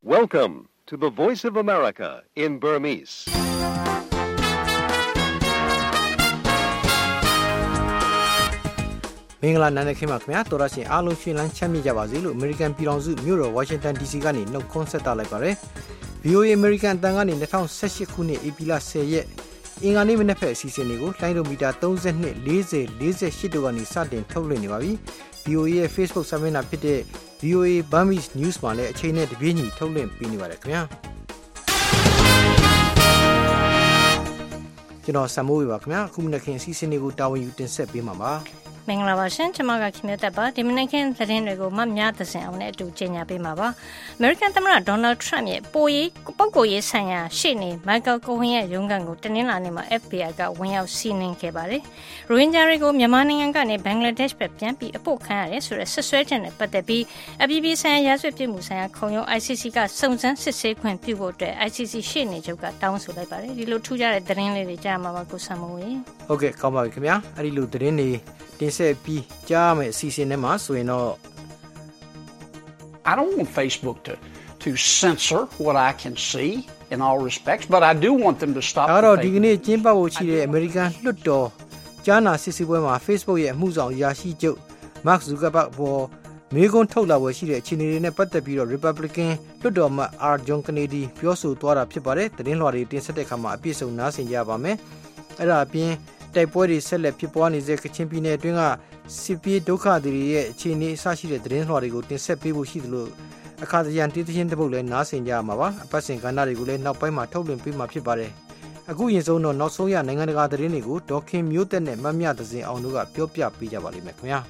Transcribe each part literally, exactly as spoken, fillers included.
Welcome to the Voice of America in Burmese. ။မင်္ဂလာနံနက်ခင်းပါခင်ဗျာတော်ရရှင်အားလုံးရှင်လန်းချမ်းမြေ့ကြပါစေလို့ American ပြည်ထောင်စုမြို့တော် Washington ဒီ စီ ကနေနှုတ်ခွန်းဆက်တာလိုက်ပါရယ်။ V O A American အတန်ကနေ၂၀၁၈ခုနှစ်ဧပြီလ၁၀ရက်အင်္ဂါနေ့မနက်ဖက်အစီအစဉ်တွေကိုလိုင်းဒိုမီတာ၃၂ ၄၀ ၄၈တို့ကနေစတင်ထုတ်လွှင့်နေပါပြီ။ V O A ရဲ့ Facebook စာမျက်နှာဖြစ်တဲ့ V O A Burmese News မှာလည်းအချိန်နဲ့တပြေးညီထုတ်လွှင့်ပေးနေပါတယ်ခင်ဗျာ။ကျွန်တော်ဆမ်မိုးဝေပါခင်ဗျာအခုမနက်ခင်းအစီအစဉ်တွေကိုတာဝန်ယူတင်ဆက်ပေးမှာပါ။မင်္ဂလာပါရှင်ကျွန်မကခင်မျိုးသက်ပါဒီမနေ့ကသတင်းတွေကိုမများသစင်အောင်နဲ့အတူကြေညာပေးမှာပါအမေရိကန်သမ္မတဒေါ်နယ်ထရမ့်ရဲ့ပိုရေးပုဂ္ဂိုလ်ရေးဆိုင်ရာရှေ့နေမိုက်ကယ်ကိုဟင်ရဲ့ရုံးခန်းကိုတနင်္လာနေ့မှာ F B I ကဝင်ရောက်စီးနင်းခဲ့ပါတယ်ရိုဟင်ဂျာတွေကိုမြန်မာနိုင်ငံကနေဘင်္ဂလားဒေ့ရှ်ဘက်ပြန်ပြီးအပို့ခံရတယ်ဆိုတဲ့ဆွဆွဲချက်နဲ့ပတ်သက်ပြီးအပြည်ပြည်ဆိုင်ရာရာဇဝတ်ပြစ်မှုဆိုင်ရာခုံရုံး I C C ကစုံစမ်းစစ်ဆေးခွင့်ပြုဖို့အတွက် I C C ရှေ့နေချုပ်ကတောင်းဆိုလိုက်ပါတယ်ဒီလိုထူးခြားတဲ့သတင်းလေးတွေကြားမှာပါကိုဆမ်မိုးဝေဟုတ်ကဲ့ကောင်းပါပြီခင်ဗျာအဲ့ဒီလိုသတင်းတွေတင်ဆက်ပြီးကြားမယ်အစီအစဉ်ထဲမှာဆိုရင်တော့ I don't want Facebook to to censor what I can see in all respects but I do want them to stop အဲ့တော့ဒီကနေ့ကျင်းပဖို့ရှိတဲ့ American လွှတ်တော်ကြားနာစစ်ဆေးပွဲမှာ Facebook ရဲ့အမှုဆောင်ရာရှိချုပ် Mark Zuckerberg ပေါ်မေးခွန်းထုတ်လာပွဲရှိတဲ့အခြေအနေတွေနဲ့ပတ်သက်ပြီးတော့ Republican လွှတ်တော်မှ R. John Kennedy ပြောဆိုသွားတာဖြစ်ပါတယ်သတင်းလွှာတွေတင်ဆက်တဲ့အခါမှာအပြည့်စုံနားဆင်ကြပါမယ်အဲ့ဒါအပြင်တိုက်ပွဲတွေဆက်လက်ဖြစ်ပွားနေတဲ့ကချင်ပြည်နယ်အတွင်းကစစ်ပြေးဒုက္ခသည်တွေရဲ့အခြေအနေအဆရှိတဲ့သတင်းလွှာတွေကိုတင်ဆက်ပေးဖို့ရှိသလိုအခါတရံတေးသချင်းတစ်ပုဒ်လည်းနားဆင်ကြရမှာပါအပတ်စဉ်ကဏ္ဍတွေကိုလည်းနောက်ပိုင်းမှာထုတ်လွှင့်ပေးမှာဖြစ်ပါတယ်အခုရင်ဆုံးတော့နောက်ဆုံးရနိုင်ငံတကာသတင်းတွေကိုဒေါခင်မျိုးသက်နဲ့မမြသစင်အောင်တို့ကပြောပြပေးကြပါလိမ့်မယ်ခင်ဗျာ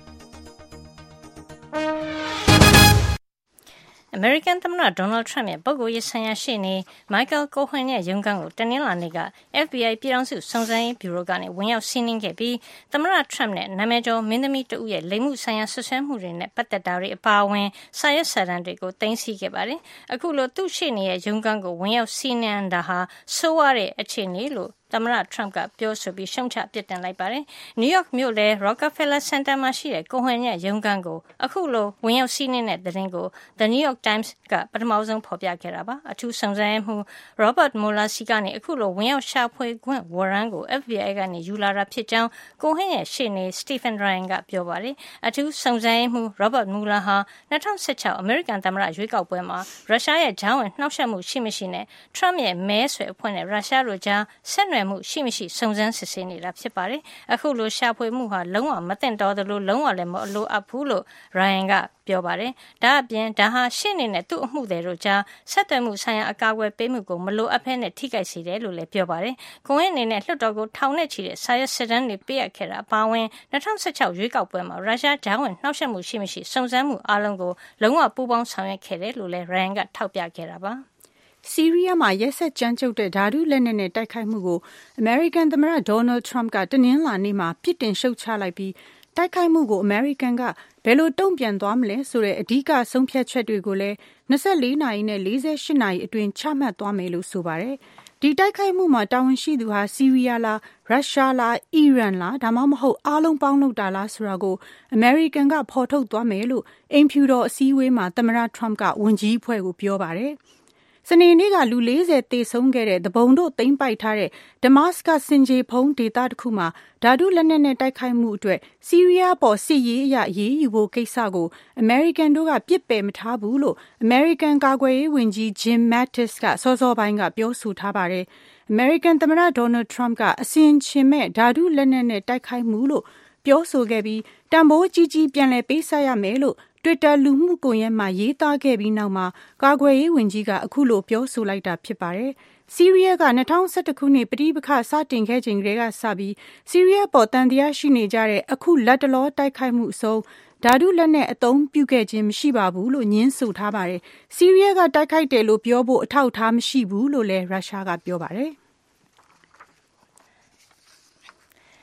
အမေရိကန်သမ္မတဒေါ်နယ်ထရမ့်ရဲ့ပုဂ္ဂိုလ်ရေးဆိုင်ရာရှေ့နေမိုက်ကယ်ကိုဟင်ရဲ့ရုံးခန်းကိုတနင်္လာနေ့က F B I ပြည်ထောင်စုစုံစမ်းရေးဗျူရိုကနေဝင်ရောက်စီးနင်းခဲ့ပြီးသမ္မတထရမ့်နဲ့နာမည်ကျော်မင်းသမီးတဦးရဲ့လိင်မှုဆိုင်ရာဆွဆွဲမှုတွေနဲ့ပတ်သက်တာတွေအပါအဝင်စာရွက်စာတမ်းတွေကိုသိမ်းဆည်းခဲ့ပါတယ်။အခုလိုသူ့ရှေ့နေရဲ့ရုံးခန်းကိုဝင်ရောက်စီးနင်းတာဟာဆိုးရတဲ့အခြေအနေလို့သမ္မတထရမ့်ကပြောဆိုပြီးရှုံချပြစ်တင်လိုက်ပါတယ်။ New York မြို့လေ Rockefeller Center မှာရှိတဲ့ကိုဟင်ရဲ့ရုံးခန်းကိုအခုလိုဝင်ရောက်စီးနင်းတဲ့သတင်းကို The New York Times ကပထမဆုံးဖော်ပြခဲ့တာပါ။အထူးစုံစမ်းရေးမှူး Robert Mueller စီကနေအခုလိုဝင်ရောက်ရှာဖွေခွင့်ဝရမ်းကို F B I ကနေယူလာတာဖြစ်ကြောင်းကိုဟင်ရဲ့ရှေ့နေ Stephen Ryan ကပြောပါတယ်။အထူးစုံစမ်းရေးမှူး Robert Mueller ဟာ၂၀၁၆အမေရိကန်သမ္မတရွေးကောက်ပွဲမှာရုရှားရဲ့ကြားဝင်နှောက်ယှက်မှုရှိမရှိနဲ့ Trump ရဲ့မဲဆွယ်အဖွဲ့နဲ့ရုရှားတို့ကြားဆက်နွယ်မှုရှိမရှိစုံစမ်းစစ်ဆေးနေတာဖြစ်ပါတယ်။အခုလိုရှာဖွေမှုဟာလုံးဝမသင့်တော်သလိုလုံးဝလည်းမအလိုအပ်ဘူးလို့ Ryan ကပြောပါတယ်။ဒါအပြင်ဒါဟာရှေ့နေနဲ့သူ့အမှုတွေတို့ကြားဆက်သွယ်မှုဆိုင်ရာအကာအကွယ်ပေးမှုကိုမလိုအပ်ဘဲနဲ့ထိခိုက်စေတယ်လို့လည်းပြောပါတယ်။ကိုဟင်အနေနဲ့လွှတ်တော်ကိုထောင်နဲ့ချီတဲ့စာရွက်စာတမ်းတွေပေးအပ်ခဲ့တာအပါအဝင်၂၀၁၆ရွေးကောက်ပွဲမှာရုရှားကြားဝင်နှောက်ယှက်မှုရှိမရှိစုံစမ်းမှုအလုံးကိုလုံးဝပူးပေါင်းဆောင်ရွက်ခဲ့တယ်လို့လည်း Ryan ကထောက်ပြခဲ့တာပါ။ဆီးရီးယားမှာရက်ဆက်ကြမ်းကြုတ်တဲ့ဓာတုလက်နက်နဲ့တိုက်ခိုက်မှုကိုအမေရိကန်သမ္မတဒေါ်နယ်ထရမ့်ကတနင်္လာနေ့မှာပြစ်တင်ရှုတ်ချလိုက်ပြီးတိုက်ခိုက်မှုကိုအမေရိကန်ကဘယ်လိုတုံ့ပြန်သွားမလဲဆိုတဲ့အဓိကဆုံးဖြတ်ချက်တွေကိုလည်း၂၄နာရီနဲ့၄၈နာရီအတွင်းချမှတ်သွားမယ်လို့ဆိုပါတယ်။ဒီတိုက်ခိုက်မှုမှာတာဝန်ရှိသူဟာဆီးရီးယားလားရုရှားလားအီရန်လားဒါမှမဟုတ်အားလုံးပေါင်းလုပ်တာလားဆိုတာကိုအမေရိကန်ကဖော်ထုတ်သွားမယ်လို့အိမ်ဖြူတော်အစည်းအဝေးမှာသမ္မတထရမ့်ကဝန်ကြီးအဖွဲ့ကိုပြောပါတယ်။စနေနေ့ကလူ၄၀သေဆုံးခဲ့တဲ့တပုံတို့သိမ်းပိုက်ထားတဲ့ဒမတ်စကတ်စင်ဂျေဖုံးဒေသတစ်ခုမှာဓာတုလက်နက်နဲ့တိုက်ခိုက်မှုအတွက်ဆီးရီးယားပေါ်စစ်ရေးအရရေးယူဖို့ကိစ္စကိုအမေရိကန်တို့ကပြစ်ပယ်မထားဘူးလို့အမေရိကန်ကာကွယ်ရေးဝန်ကြီး Jim Mattis ကစောစောပိုင်းကပြောဆိုထားပါတယ်။အမေရိကန်သမ္မတဒေါ်နယ်ထရမ့်ကအစဉ်ချင်မဲ့ဓာတုလက်နက်နဲ့တိုက်ခိုက်မှုလို့ပြောဆိုခဲ့ပြီးတန်ဖိုးကြီးကြီးပြန်လည်ပေးဆပ်ရမယ်လို့Twitter လူမှုကွန်ရက်မှာရေးသားခဲ့ပြီးနောက်မှာကာကွယ်ရေးဝန်ကြီးကအခုလိုပြောဆိုလိုက်တာဖြစ်ပါတယ်။ဆီးရီးယားက၂၀၁၁ခုနှစ်ပဋိပက္ခစတင်ခဲ့ချိန်ကတည်းကစပြီးဆီးရီးယားပေါ်တန်တရားရှိနေကြတဲ့အခုလက်တလောတိုက်ခိုက်မှုအစုံဓာတုလက်နက်အသုံးပြုခဲ့ခြင်းမရှိပါဘူးလို့ညင်းဆိုထားပါတယ်။ဆီးရီးယားကတိုက်ခိုက်တယ်လို့ပြောဖို့အထောက်အထားမရှိဘူးလို့လည်းရုရှားကပြောပါတယ်။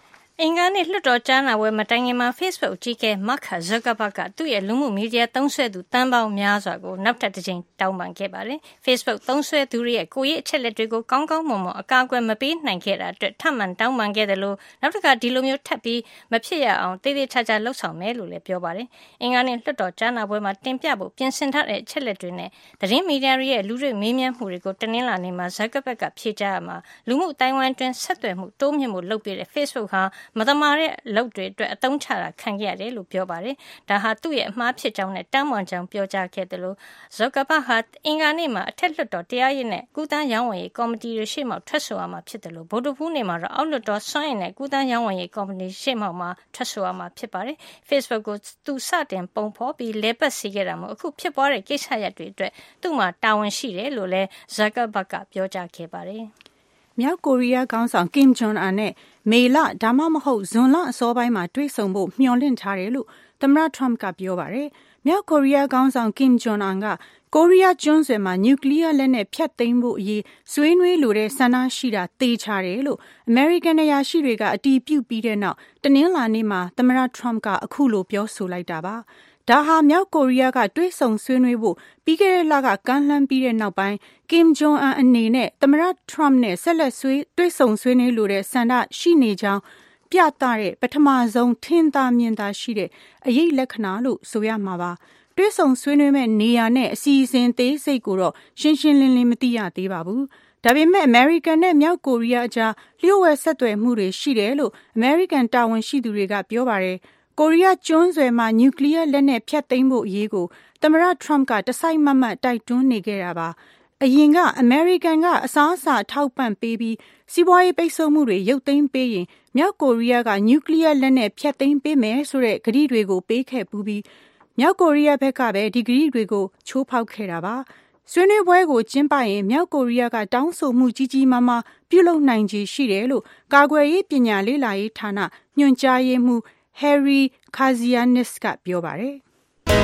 အင်္ဂါနေ့လွှတ်တော်ကြားနာပွဲမတိုင်ခင်မှာ Facebook အကြီးအကဲ Mark Zuckerberg ကသူ့ရဲ့လူမှုမီဒီယာသုံးစွဲသူတန်းပေါင်းများစွာကိုနောက်ထပ်တစ်ကြိမ်တောင်းပန်ခဲ့ပါတယ်။ Facebook သုံးစွဲသူတွေရဲ့ကိုယ်ရေးအချက်အလက်တွေကိုကောင်းကောင်းမွန်မွန်အကာအကွယ်မပေးနိုင်ခဲ့တာအတွက်ထပ်မံတောင်းပန်ခဲ့တယ်လို့နောက်တစ်ခါဒီလိုမျိုးထပ်ပြီးမဖြစ်ရအောင်တေးသေးချာချာလှုပ်ဆောင်မယ်လို့လည်းပြောပါတယ်။အင်္ဂါနေ့လွှတ်တော်ကြားနာပွဲမှာတင်ပြဖို့ပြင်ဆင်ထားတဲ့အချက်အလက်တွေနဲ့သတင်းမီဒီယာတွေရဲ့လူတွေမေးမြန်းမှုတွေကိုတနင်္လာနေ့မှာ Zuckerberg ကဖြေကြားရမှာလူမှုတိုင်ဝမ်တွင်ဆက်သွယ်မှုတိုးမြင့်မှုလုပ်ပေးတဲ့ Facebook ဟာမတမာတဲ့လုပ်တွေအတွက်အသုံးချတာခံခဲ့ရတယ်လို့ပြောပါတယ်။ဒါဟာသူ့ရဲ့အမှားဖြစ်ကြောင်းနဲ့တမ်းမှန်ကြောင်းပြောကြားခဲ့တယ်လို့ Zuckerberg ဟာအင်္ဂါနေ့မှာအထက်လွှတ်တော်တရားရေးနဲ့ကုသန်းရောင်းဝယ်ရေးကော်မတီတွေရှေ့မှောက်ထွက်ဆိုရမှာဖြစ်တယ်လို့ဗုဒ္ဓဖူးနေ့မှာတော့အောက်လွှတ်တော်စွမ်းအင်နဲ့ကုသန်းရောင်းဝယ်ရေးကော်မတီရှေ့မှောက်မှာထွက်ဆိုရမှာဖြစ်ပါတယ်။ Facebook ကိုသူစတင်ပုံဖော်ပြီးလဲပတ်စီခဲ့တာမို့အခုဖြစ်ပွားတဲ့ကိစ္စရပ်တွေအတွက်သူ့မှာတာဝန်ရှိတယ်လို့လည်း Zuckerberg ကပြောကြားခဲ့ပါတယ်။မြောက်ကိုရီးယားခေါင်းဆောင် Kim Jong Un နဲ့မေလဒါမှမဟုတ်ဇွန်လအစောပိုင်းမှာတွေ့ဆုံဖို့မျှော်လင့်ထားတယ်လို့သမ္မတ Trump ကပြောပါတယ်။မြောက်ကိုရီးယားခေါင်းဆောင် Kim Jong Un ကကိုရီးယားကျွန်းဆွယ်မှာနျူကလ িয়ার လက်နက်ဖျက်သိမ်းဖို့အရေးဆွေးနွေးလိုတဲ့ဆန္ဒရှိတာသေချာတယ်လို့ American အရာရှိတွေကအတည်ပြုပြီးတဲ့နောက်တနင်္လာနေ့မှာသမ္မတ Trump ကအခုလိုပြောဆိုလိုက်တာပါ။ဒါဟာမြောက်ကိုရီးယားကတွေ့ဆုံဆွေးနွေးဖို့ပြီးခဲ့တဲ့လကကမ်းလှမ်းပြီးတဲ့နောက်ပိုင်း Kim Jong Un အနေနဲ့သမ္မတ Trump နဲ့ဆက်လက်ဆွေးတွေ့ဆုံဆွေးနွေးလိုတဲ့ဆန္ဒရှိနေကြောင်းပြသတဲ့ပထမဆုံးထင်သာမြင်သာရှိတဲ့အရေးလက္ခဏာလို့ဆိုရမှာပါ။တွေ့ဆုံဆွေးနွေးမဲ့နေရာနဲ့အစီအစဉ်သေးစိတ်ကိုတော့ရှင်းရှင်းလင်းလင်းမသိရသေးပါဘူး။ဒါပေမဲ့ American နဲ့မြောက်ကိုရီးယားအကြားလျှို့ဝှက်ဆက်သွယ်မှုတွေရှိတယ်လို့ American တာဝန်ရှိသူတွေကပြောပါတယ်။ကိုရီးယားကျွန်းဆွယ်မှာနျူကလ িয়ার လက်နက်ဖျက်သိမ်းဖို့အရေးကိုသမ္မတ Trump ကတစိုက်မတ်မတ်တိုက်တွန်းနေခဲ့တာပါ။အရင်က American ကအစားအစာထောက်ပံ့ပေးပြီးစီးပွားရေးပိတ်ဆို့မှုတွေရုပ်သိမ်းပေးရင်မြောက်ကိုရီးယားကနျူကလ িয়ার လက်နက်ဖျက်သိမ်းပေးမယ်ဆိုတဲ့ကတိတွေကိုပေးခဲ့ပူးပြီးမြောက်ကိုရီးယားဘက်ကပဲဒီကတိတွေကိုချိုးဖောက်ခဲ့တာပါ။ဆွေးနွေးပွဲကိုကျင်းပရင်မြောက်ကိုရီးယားကတောင်းဆိုမှုကြီးကြီးမားမားပြုလုပ်နိုင်ခြေရှိတယ်လို့ကာကွယ်ရေးပညာလေ့လာရေးဌာနညွှန်ကြားရေးမှူး Harry Kazianis ကပြောပါတယ်။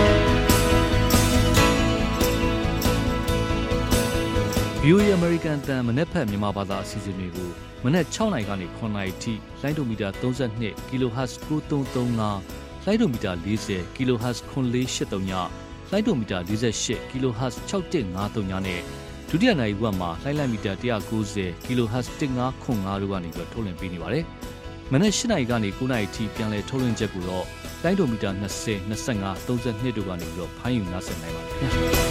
ဗီအိုအေ American အသံမနက်ဖြန်မြန်မာဘာသာအစီအစဉ်တွေကိုမနက်၆နာရီကနေ၇နာရီထိလိုင်းဒိုမီတာ၃၂ kHz ၉၃၃၅လိုင်းဒိုမီတာ၄၀ kHz ခွန်လေး၈၃ညလိုင်းဒိုမီတာ၄၈ kHz ၆၁၅၃ညနဲ့ဒုတိယနာရီဝက်မှာလိုင်းလိုက်မီတာ၁၉၀ kHz ၁၅ခွန်၅တို့ကနေပြီးထုတ်လွှင့်ပေးနေပါတယ်။မနက်၈နာရီကနေ၉နာရီထိပြန်လည်ထုတ်လွှင့်ချက်ကိုတော့လိုင်းဒိုမီတာ၂၀ ၂၅ ၃၂တို့ကနေပြီးတော့ဖမ်းယူနားဆင်နိုင်ပါတယ်ခင်ဗျာ။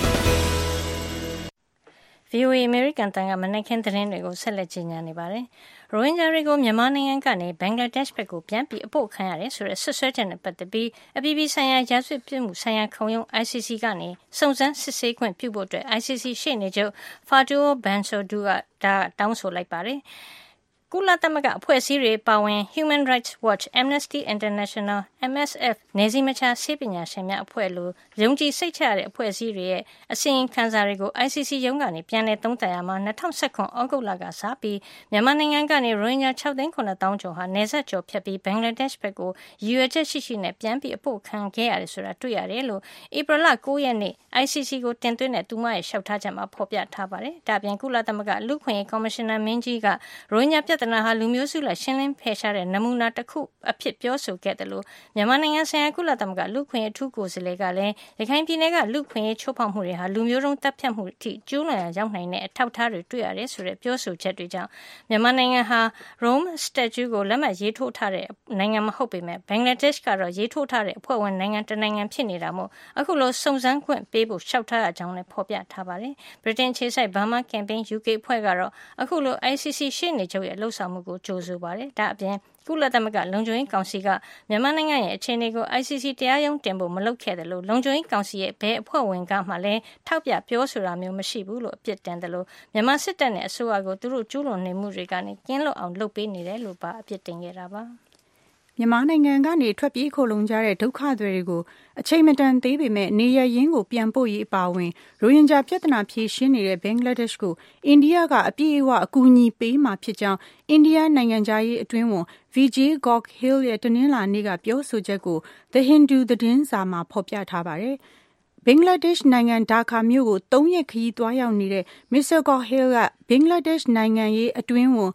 ဗီအိုအေ American တန်ကမနက်ခင်းသတင်းတွေကိုဆက်လက်ကြီးညာနေပါတယ်။ရိုဟင်ဂျာတွေကိုမြန်မာနိုင်ငံကနေဘင်္ဂလားဒေ့ရှ်ဘက်ကိုပြန်ပြီးအပို့ခံရတယ်ဆိုတဲ့ဆွဆွဲချက်နဲ့ပတ်သက်ပြီးအပြည်ပြည်ဆိုင်ရာရာဇဝတ်ပြစ်မှုဆိုင်ရာခုံရုံး I C C ကနေစုံစမ်းစစ်ဆေးခွင့်ပြုဖို့အတွက် I C C ရှေ့နေချုပ် Fatou Bensouda ကဒါတောင်းဆိုလိုက်ပါတယ်။ကုလသမဂ္ဂအဖွဲ့အစည်းတွေပါဝင် Human Rights Watch, Amnesty International, M S F နယ်စည်းမခြားဆေးပညာရှင်များအဖွဲ့လိုယုံကြည်စိတ်ချရတဲ့အဖွဲ့အစည်းတွေရဲ့အစီရင်ခံစာတွေကို I C C ရုံးကနေပြန်လည်သုံးသပ်ရမှာ၂၀၁၇ဩဂုတ်လကစပြီးမြန်မာနိုင်ငံကနေရိုဟင်ဂျာ၆သိန်း၇သောင်းကျော်ဟာနယ်စပ်ကျော်ဖြတ်ပြီးဘင်္ဂလားဒေ့ရှ်ဘက်ကိုရည်ရွယ်ချက်ရှိရှိနဲ့ပြန်ပြီးအပို့ခံခဲ့ရတယ်ဆိုတာတွေ့ရတယ်လို့ဧပြီလ၉ရက်နေ့ I C C ကိုတင်သွင်းတဲ့သူမရဲ့လျှောက်ထားချက်မှာဖော်ပြထားပါတယ်။ဒါပြင်ကုလသမဂ္ဂလူ့ခွင့်ရေးကော်မရှင်နာမင်းကြီးကရိုဟင်ဂျာပြဿနာဟာလူမျိုးစုလိုက်ရှင်းလင်းဖယ်ရှားတဲ့နမူနာတစ်ခုအဖြစ်ပြောဆိုခဲ့တယ်လို့မြန်မာနိုင်ငံဆိုင်ရာကုလသမဂ္ဂလူ့ခွင့်ရေးအထူးကိုယ်စားလှယ်ကလည်းရခိုင်ပြည်နယ်ကလူ့ခွင့်ရေးချိုးဖောက်မှုတွေဟာလူမျိုးတုံးတပ်ဖြတ်မှုအထိကျူးလွန်ရာရောက်နိုင်တဲ့အထောက်အထားတွေတွေ့ရတယ်ဆိုတဲ့ပြောဆိုချက်တွေကြောင့်မြန်မာနိုင်ငံဟာ Rome Statute ကိုလက်မှတ်ရေးထိုးထားတဲ့နိုင်ငံမဟုတ်ပေမဲ့ဘင်္ဂလားဒေ့ရှ်ကတော့ရေးထိုးထားတဲ့အဖွဲ့ဝင်နိုင်ငံတစ်နိုင်ငံဖြစ်နေတာမို့အခုလိုစုံစမ်းခွင့်ပေးဖို့လျှောက်ထားရကြောင်းလည်းဖော်ပြထားပါတယ်။ Britain ခြေဆိုင် Burma Campaign U K အဖွဲ့ကတော့အခုလို I C C ရှေ့နေချုပ်ရဲ့လှုပ်ဆောင်မှုကိုကြိုဆိုပါတယ်။ဒါအပြင်ကုလသမဂ္ဂလုံခြုံရေးကောင်စီကမြန်မာနိုင်ငံရဲ့အခြေအနေကို I C C တရားရုံးတင်ဖို့မလုပ်ခဲ့တယ်လို့လုံခြုံရေးကောင်စီရဲ့ဘယ်အဖွဲ့ဝင်ကမှလည်းထောက်ပြပြောဆိုတာမျိုးမရှိဘူးလို့အပြစ်တင်တယ်လို့မြန်မာစစ်တပ်နဲ့အစိုးရကိုသူတို့ကျူးလွန်နေမှုတွေကနေကင်းလွတ်အောင်လုပ်ပေးနေတယ်လို့ပါအပြစ်တင်ခဲ့တာပါ။မြန်မာနိုင်ငံကနေထွက်ပြေးခိုလုံကြတဲ့ဒုက္ခသည်တွေကိုအချိန်မတန်သေးပေမဲ့နေရရင်းကိုပြန်ပို့ရေးအပါအဝင်ရိုဟင်ဂျာပြဿနာဖြေရှင်းနေတဲ့ဘင်္ဂလားဒေ့ရှ်ကိုအိန္ဒိယကအပြည့်အဝအကူအညီပေးမှာဖြစ်ကြောင်းအိန္ဒိယနိုင်ငံသားရေးအတွင်းဝန် Vijay Gokhale ရဲ့တနင်္လာနေ့ကပြောဆိုချက်ကို The Hindu သတင်းစာမှာဖော်ပြထားပါတယ်။ဘင်္ဂလားဒေ့ရှ်နိုင်ငံဒါကာမြို့ကိုသုံးရက်ခရီးသွားရောက်နေတဲ့ Mr Gokhale ကဘင်္ဂလားဒေ့ရှ်နိုင်ငံရေးအတွင်းဝန်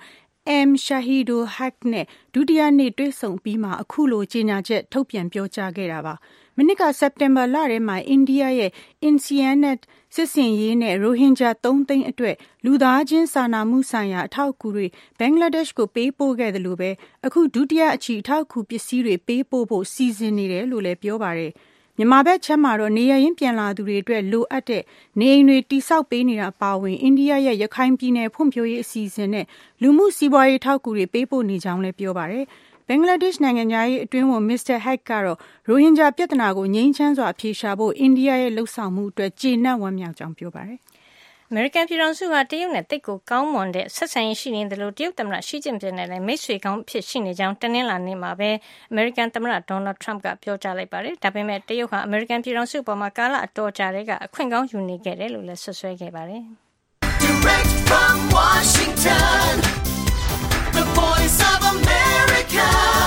M Shahidul Haq နဲ့ဒုတိယနေ့တွေ့ဆုံပြီးမှအခုလိုကြေညာချက်ထုတ်ပြန်ပြောကြားခဲ့တာပါ။မနှစ်ကစက်တင်ဘာလထဲမှာအိန္ဒိယရဲ့ Insianet စစ်စင်ရေးနဲ့ရိုဟင်ဂျာသုံးသိန်းအတွက်လူသားချင်းစာနာမှုဆိုင်ရာအထောက်အကူတွေဘင်္ဂလားဒေ့ရှ်ကိုပေးပို့ခဲ့တယ်လို့ပဲအခုဒုတိယအချီအထောက်အကူပစ္စည်းတွေပေးပို့ဖို့စီစဉ်နေတယ်လို့လည်းပြောပါတယ်။မြန်မာဘက်ချမ်းမှာတော့နေရရင်ပြန်လာသူတွေအတွက်လိုအပ်တဲ့နေအိမ်တွေတိစောက်ပေးနေတာပါဝင်အိန္ဒိယရဲ့ရခိုင်ပြည်နယ်ဖွံ့ဖြိုးရေးအစီအစဉ်နဲ့လူမှုစီးပွားရေးထောက်ကူတွေပေးပို့နေကြောင်းလည်းပြောပါတယ်။ဘင်္ဂလားဒေ့ရှ်နိုင်ငံသားရေးအတွင်းဝန် Mister Hack ကတော့ရိုဟင်ဂျာပြဿနာကိုငြိမ်းချမ်းစွာအဖြေရှာဖို့အိန္ဒိယရဲ့လှုပ်ဆောင်မှုအတွက်ကျေနပ်ဝမ်းမြောက်ကြောင်းပြောပါတယ်။အမေရိကန်ပြည်ထောင်စုဟာတရုတ်နဲ့တိတ်ကိုကောင်းမွန်တဲ့ဆက်ဆံရေးရှိနေတယ်လို့တရုတ်သမ္မတရှီကျင့်ပင်နဲ့လည်းမိတ်ဆွေကောင်းဖြစ်ရှိနေကြောင်းတနင်္လာနေ့မှာပဲအမေရိကန်သမ္မတဒေါ်နယ်ထရမ့်ကပြောကြားလိုက်ပါတယ်။ဒါပေမဲ့တရုတ်ဟာအမေရိကန်ပြည်ထောင်စုအပေါ်မှာကာလအတော်ကြာတဲ့ကအခွင့်ကောင်းယူနေခဲ့တယ်လို့လည်းဆွဆွဲခဲ့ပါတယ်။ Direct from Washington, the voice of America,